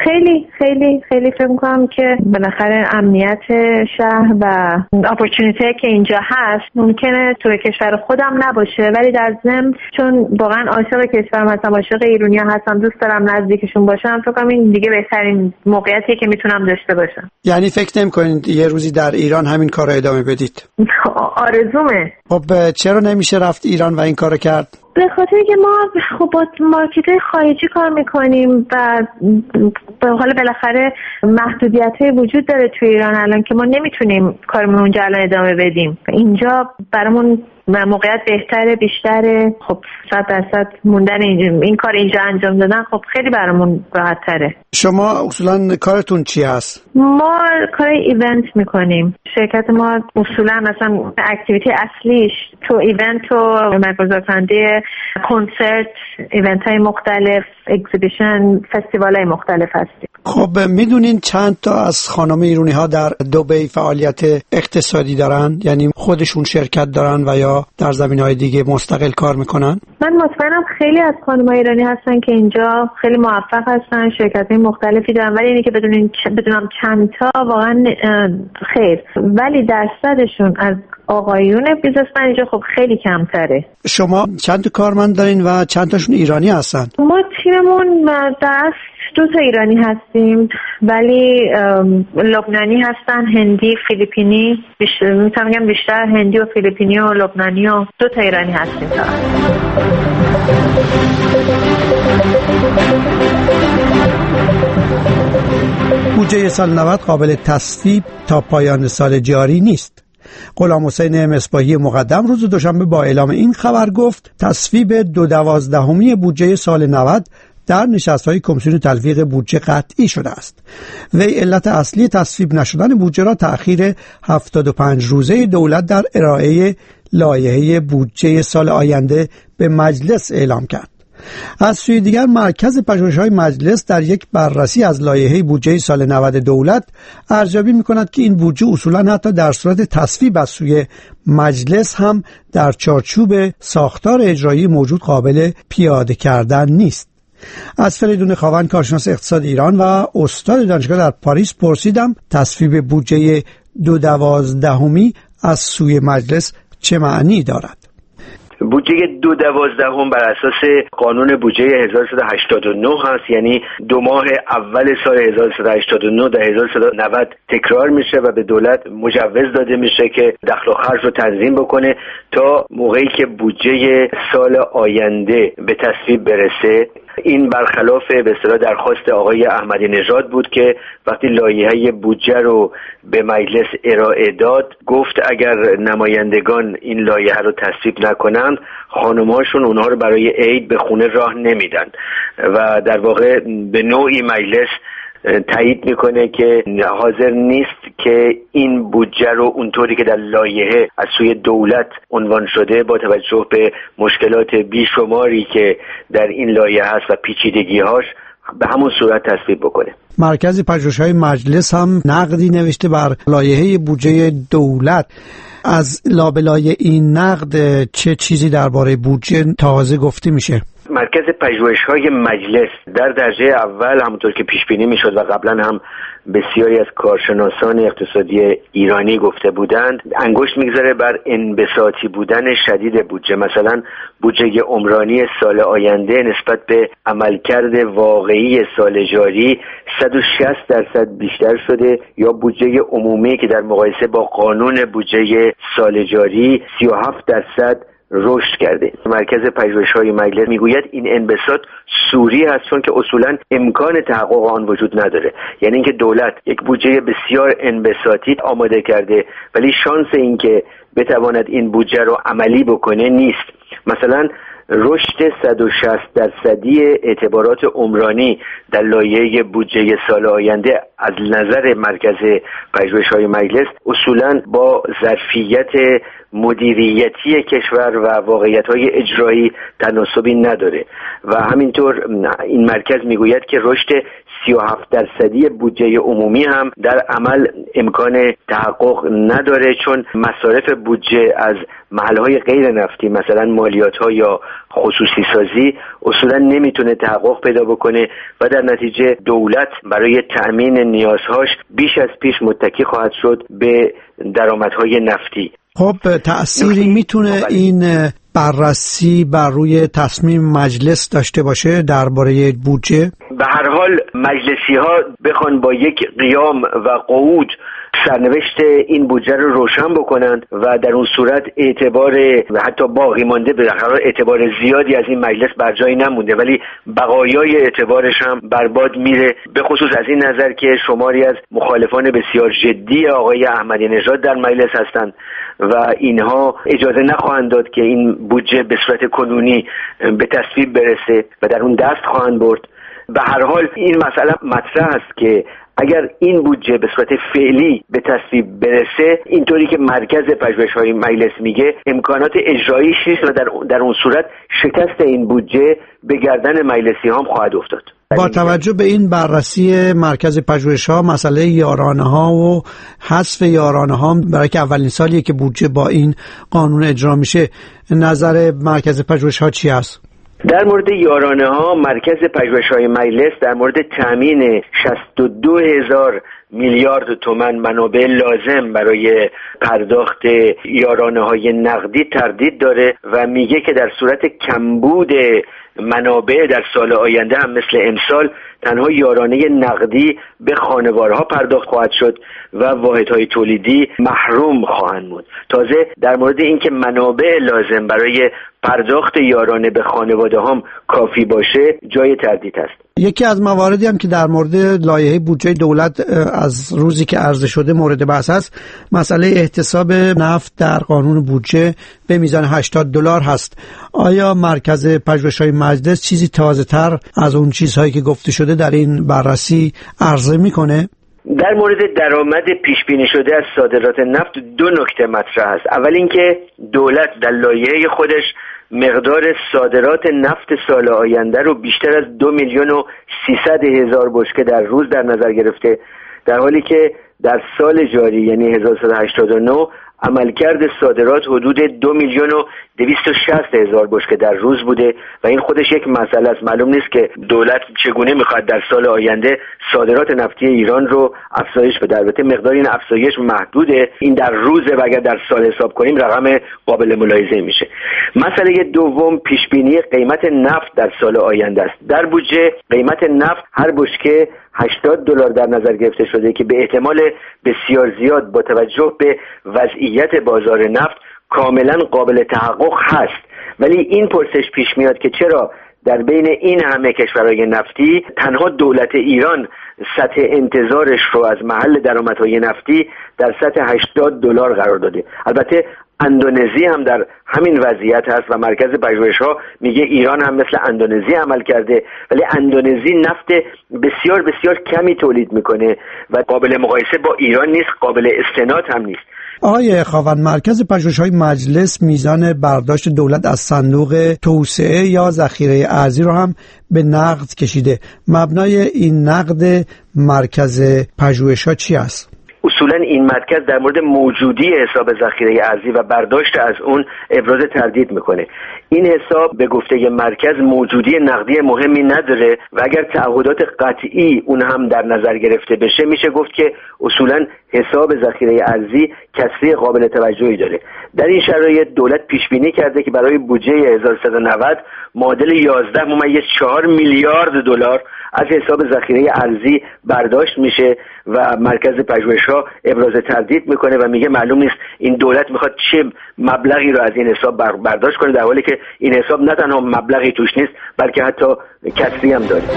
خیلی خیلی خیلی فکر میکنم که بالاخره امنیت شهر و اپورتونیتی که اینجا هست ممکنه توی کشور خودم نباشه، ولی در ضمن چون واقعا عاشق کشورم هستم، عاشق ایرانیا هستم، دوست دارم نزدیکشون باشم، فکر کنم این دیگه بهترین موقعیتیه که میتونم داشته باشم.
یعنی فکر نمی‌کنید یه روزی در ایران همین کارو ادامه بدید؟
آرزومه.
خب چرا نمیشه رفت ایران و این کارو کرد؟
به خاطر که ما خب با مارکت‌های خارجی کار میکنیم و به حال بالاخره محدودیت‌های وجود داره توی ایران الان که ما نمیتونیم کارمون اونجا الان ادامه بدیم. اینجا برامون موقعیت بهتره، بیشتره. خب صد درصد موندن این, این کار اینجا انجام دادن خب خیلی برامون راحت تره.
شما اصولا کارتون چی هست؟
ما کار ایونت میکنیم. شرکت ما اصولا مثلا اکتیویتی اصلیش تو ایونت و برگزار کننده کنسرت، ایونت های مختلف، اگزیبیشن، فستیوال های مختلف هستیم.
خب میدونین چند تا از خانم ایرانی ها در دبی فعالیت اقتصادی دارن؟ یعنی خودشون شرکت دارن و یا در زمینه‌های دیگه مستقل کار میکنن؟
من مطمئنم خیلی از خانم ایرانی هستن که اینجا خیلی موفق هستن، شرکت‌های مختلفی دارن، ولی اینی که بدونین بدونم چند تا واقعا خیر، ولی درصدشون از آقایون بیزنسمن اینجا خب خیلی کمتره.
شما چند تا کارمند دارین و چند تاشون ایرانی هستن؟
ما تیممون در دو تا ایرانی هستیم، ولی لبنانی هستن، هندی، فیلیپینی، بیشتر میتونم بگم بیشتر هندی و فیلیپینی و لبنانی و دو تا ایرانی هستیم.
بودجه سال نود قابل تصویب تا پایان سال جاری نیست. غلام حسین مصباحی مقدم روز دوشنبه با اعلام این خبر گفت تصویب دو دوازدهمی بودجه سال نود در نشست‌های کمیسیون تلفیق بودجه قطعی شده است. وی علت اصلی تصویب نشدن بودجه را تأخیر هفتاد و پنج روزه دولت در ارائه لایحه بودجه سال آینده به مجلس اعلام کرد. از سوی دیگر مرکز پژوهش‌های مجلس در یک بررسی از لایحه بودجه سال نود دولت ارزیابی می‌کند که این بودجه اصولاً حتی در صورت تصویب از سوی مجلس هم در چارچوب ساختار اجرایی موجود قابل پیاده کردن نیست. از فریدون خاون کارشناس اقتصاد ایران و استاد دانشگاه در پاریس پرسیدم تصویب بودجه دو دوازدهمی از سوی مجلس چه معنی دارد؟
بودجه دو دوازدهم بر اساس قانون بودجه هزار و سیصد و هشتاد و نه هست، یعنی دو ماه اول سال هزار و سیصد و هشتاد و نه در هزار و سیصد و نود تکرار میشه و به دولت مجوز داده میشه که دخل و خرج رو تنظیم بکنه تا موقعی که بودجه سال آینده به تصویب برسه. این برخلاف به اصطلاح درخواست آقای احمدی نژاد بود که وقتی لایحه بودجه رو به مجلس ارائه داد گفت اگر نمایندگان این لایحه رو تصویب نکنند خانم‌هاشون اونها رو برای عید به خونه راه نمیدن و در واقع به نوعی مجلس تایید میکنه که حاضر نیست که این بودجه رو اونطوری که در لایحه از سوی دولت عنوان شده با توجه به مشکلات بیشماری که در این لایحه هست و پیچیدگی‌هاش به همون صورت تصویب بکنه.
مرکز پژوهش‌های مجلس هم نقدی نوشته بر لایحه بودجه دولت. از لابلای این نقد چه چیزی درباره بودجه تازه گفته میشه؟
مرکز پژوهش‌های مجلس در درجه اول همونطور که پیش بینی میشد و قبلا هم بسیاری از کارشناسان اقتصادی ایرانی گفته بودند انگشت میگذاره بر انبساطی بودن شدید بودجه. مثلا بودجه عمرانی سال آینده نسبت به عملکرد واقعی سال جاری صد و شصت درصد بیشتر شده، یا بودجه عمومی که در مقایسه با قانون بودجه سال جاری سی و هفت درصد رشد کرده. مرکز پژوهش‌های مجلس میگوید این انبساط سوری هست چون که اصولاً امکان تحقق آن وجود نداره، یعنی اینکه دولت یک بودجه بسیار انبساطی آماده کرده ولی شانس این که بتواند این بودجه رو عملی بکنه نیست. مثلا رشد صد و شصت درصدی اعتبارات عمرانی در لایحه بودجه سال آینده از نظر مرکز پژوهش‌های مجلس اصولاً با ظرفیت مدیریتی کشور و واقعیت‌های اجرایی تناسبی نداره و همینطور این مرکز میگوید که رشد سی و هفت درصدی بودجه عمومی هم در عمل امکان تحقق نداره، چون مصارف بودجه از محلهای غیر نفتی مثلا مالیات‌ها یا خصوصی سازی اصولا نمیتونه تحقق پیدا بکنه و در نتیجه دولت برای تأمین نیازهاش بیش از پیش متکی خواهد شد به درآمدهای نفتی.
خب تأثیری میتونه این بررسی بر روی تصمیم مجلس داشته باشه درباره بودجه؟
به هر حال مجلسی ها بخوان با یک قیام و قعود سرنوشت این بودجه رو روشن بکنند و در اون صورت اعتبار حتی باقی مانده به قرار اعتبار زیادی از این مجلس بر جای نمونده، ولی بقایای اعتبارش هم برباد میره، به خصوص از این نظر که شماری از مخالفان بسیار جدی آقای احمدی نژاد در مجلس هستند و اینها اجازه نخواهند داد که این بودجه به صورت کنونی به تصویب برسه و در اون دست خواهند برد. به هر حال این مسئله مطرح است که اگر این بودجه به صورت فعلی به تصویب برسه، اینطوری که مرکز پژوهش‌های مجلس میگه امکانات اجراییش نیست و در در اون صورت شکست این بودجه به گردن مجلسی هم خواهد افتاد.
با توجه به این بررسی مرکز پژوهش‌ها مسئله یارانه‌ها و حذف یارانه‌ها برای که اولین سالیه که بودجه با این قانون اجرا میشه، نظر مرکز پژوهش‌ها چی است؟
در مورد یارانه ها مرکز پژوهش‌های مجلس در مورد تامین شصت و دو هزار میلیارد تومان منابع لازم برای پرداخت یارانه های نقدی تردید داره و میگه که در صورت کمبود منابع در سال آینده هم مثل امسال تنها یارانه نقدی به خانوارها پرداخت خواهد شد و واحدهای تولیدی محروم خواهند بود. تازه در مورد اینکه منابع لازم برای پرداخت یارانه به خانواده هم کافی باشه جای تردید است.
یکی از مواردی هم که در مورد لایحه بودجه دولت از روزی که عرضه شده مورد بحث است، مسئله احتساب نفت در قانون بودجه به میزان هشتاد دلار هست. آیا مرکز پژوهش‌های مجلس چیزی تازه‌تر از اون چیزهایی که گفته شده در این بررسی عرضه میکنه؟
در مورد درآمد پیش بینی شده از صادرات نفت دو نکته مطرح است. اول اینکه دولت در لایحه خودش مقدار صادرات نفت سال آینده رو بیشتر از دو میلیون و سیصد هزار بشکه در روز در نظر گرفته، در حالی که در سال جاری یعنی هزار و سیصد و هشتاد و نه عملکرد صادرات حدود دو میلیون و دویست و شصت هزار بشکه در روز بوده و این خودش یک مسئله است. معلوم نیست که دولت چگونه میخواد در سال آینده صادرات نفتی ایران رو افزایش بده. البته مقدار این افزایش محدوده، این در روزه و اگر در سال حساب کنیم رقم قابل ملاحظه میشه. مسئله دوم پیش بینی قیمت نفت در سال آینده است. در بودجه قیمت نفت هر بشکه هشتاد دلار در نظر گرفته شده که به احتمال بسیار زیاد با توجه به وضعیت بازار نفت کاملا قابل تحقق هست، ولی این پرسش پیش میاد که چرا در بین این همه کشورهای نفتی تنها دولت ایران سطح انتظارش رو از محل درآمدهای نفتی در سطح هشتاد دلار قرار داده. البته اندونزی هم در همین وضعیت هست و مرکز پژوهش‌ها میگه ایران هم مثل اندونزی عمل کرده، ولی اندونزی نفت بسیار بسیار کمی تولید میکنه و قابل مقایسه با ایران نیست، قابل استناد هم نیست.
آقای خاوند، مرکز پژوهش‌های مجلس میزان برداشت دولت از صندوق توسعه یا ذخیره ارزی رو هم به نقد کشیده. مبنای این نقد مرکز پژوهش‌ها چی است؟
اصولا این مرکز در مورد موجودی حساب ذخیره ارزی و برداشت از اون ابراز تردید میکنه. این حساب به گفته مرکز موجودی نقدی مهمی نداره و اگر تعهدات قطعی اون هم در نظر گرفته بشه میشه گفت که اصولا حساب ذخیره ارزی کسری قابل توجهی داره. در این شرایط دولت پیش بینی کرده که برای بودجه هزار و سیصد و نود معادل یازده ممیز چهار میلیارد دلار از حساب ذخیره ارزی برداشت میشه و مرکز پژوهش‌ها ابراز تردید میکنه و میگه معلوم نیست این دولت میخواد چه مبلغی رو از این حساب برداشت کنه، در حالی که این حساب نه تنها مبلغی توش نیست بلکه حتی کسری هم داره.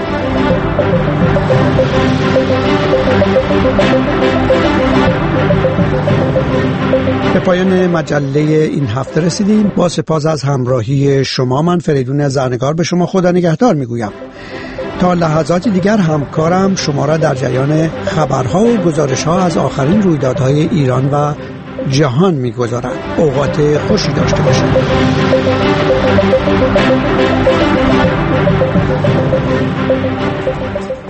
به پایان مجله این هفته رسیدیم. با سپاس از همراهی شما، من فریدون زرنگار به شما خدا نگهدار میگویم. تا لحظاتی دیگر همکارم شما را در جریان خبرها و گزارش‌ها از آخرین رویدادهای ایران و جهان می‌گذارد. اوقات خوشی داشته باشید.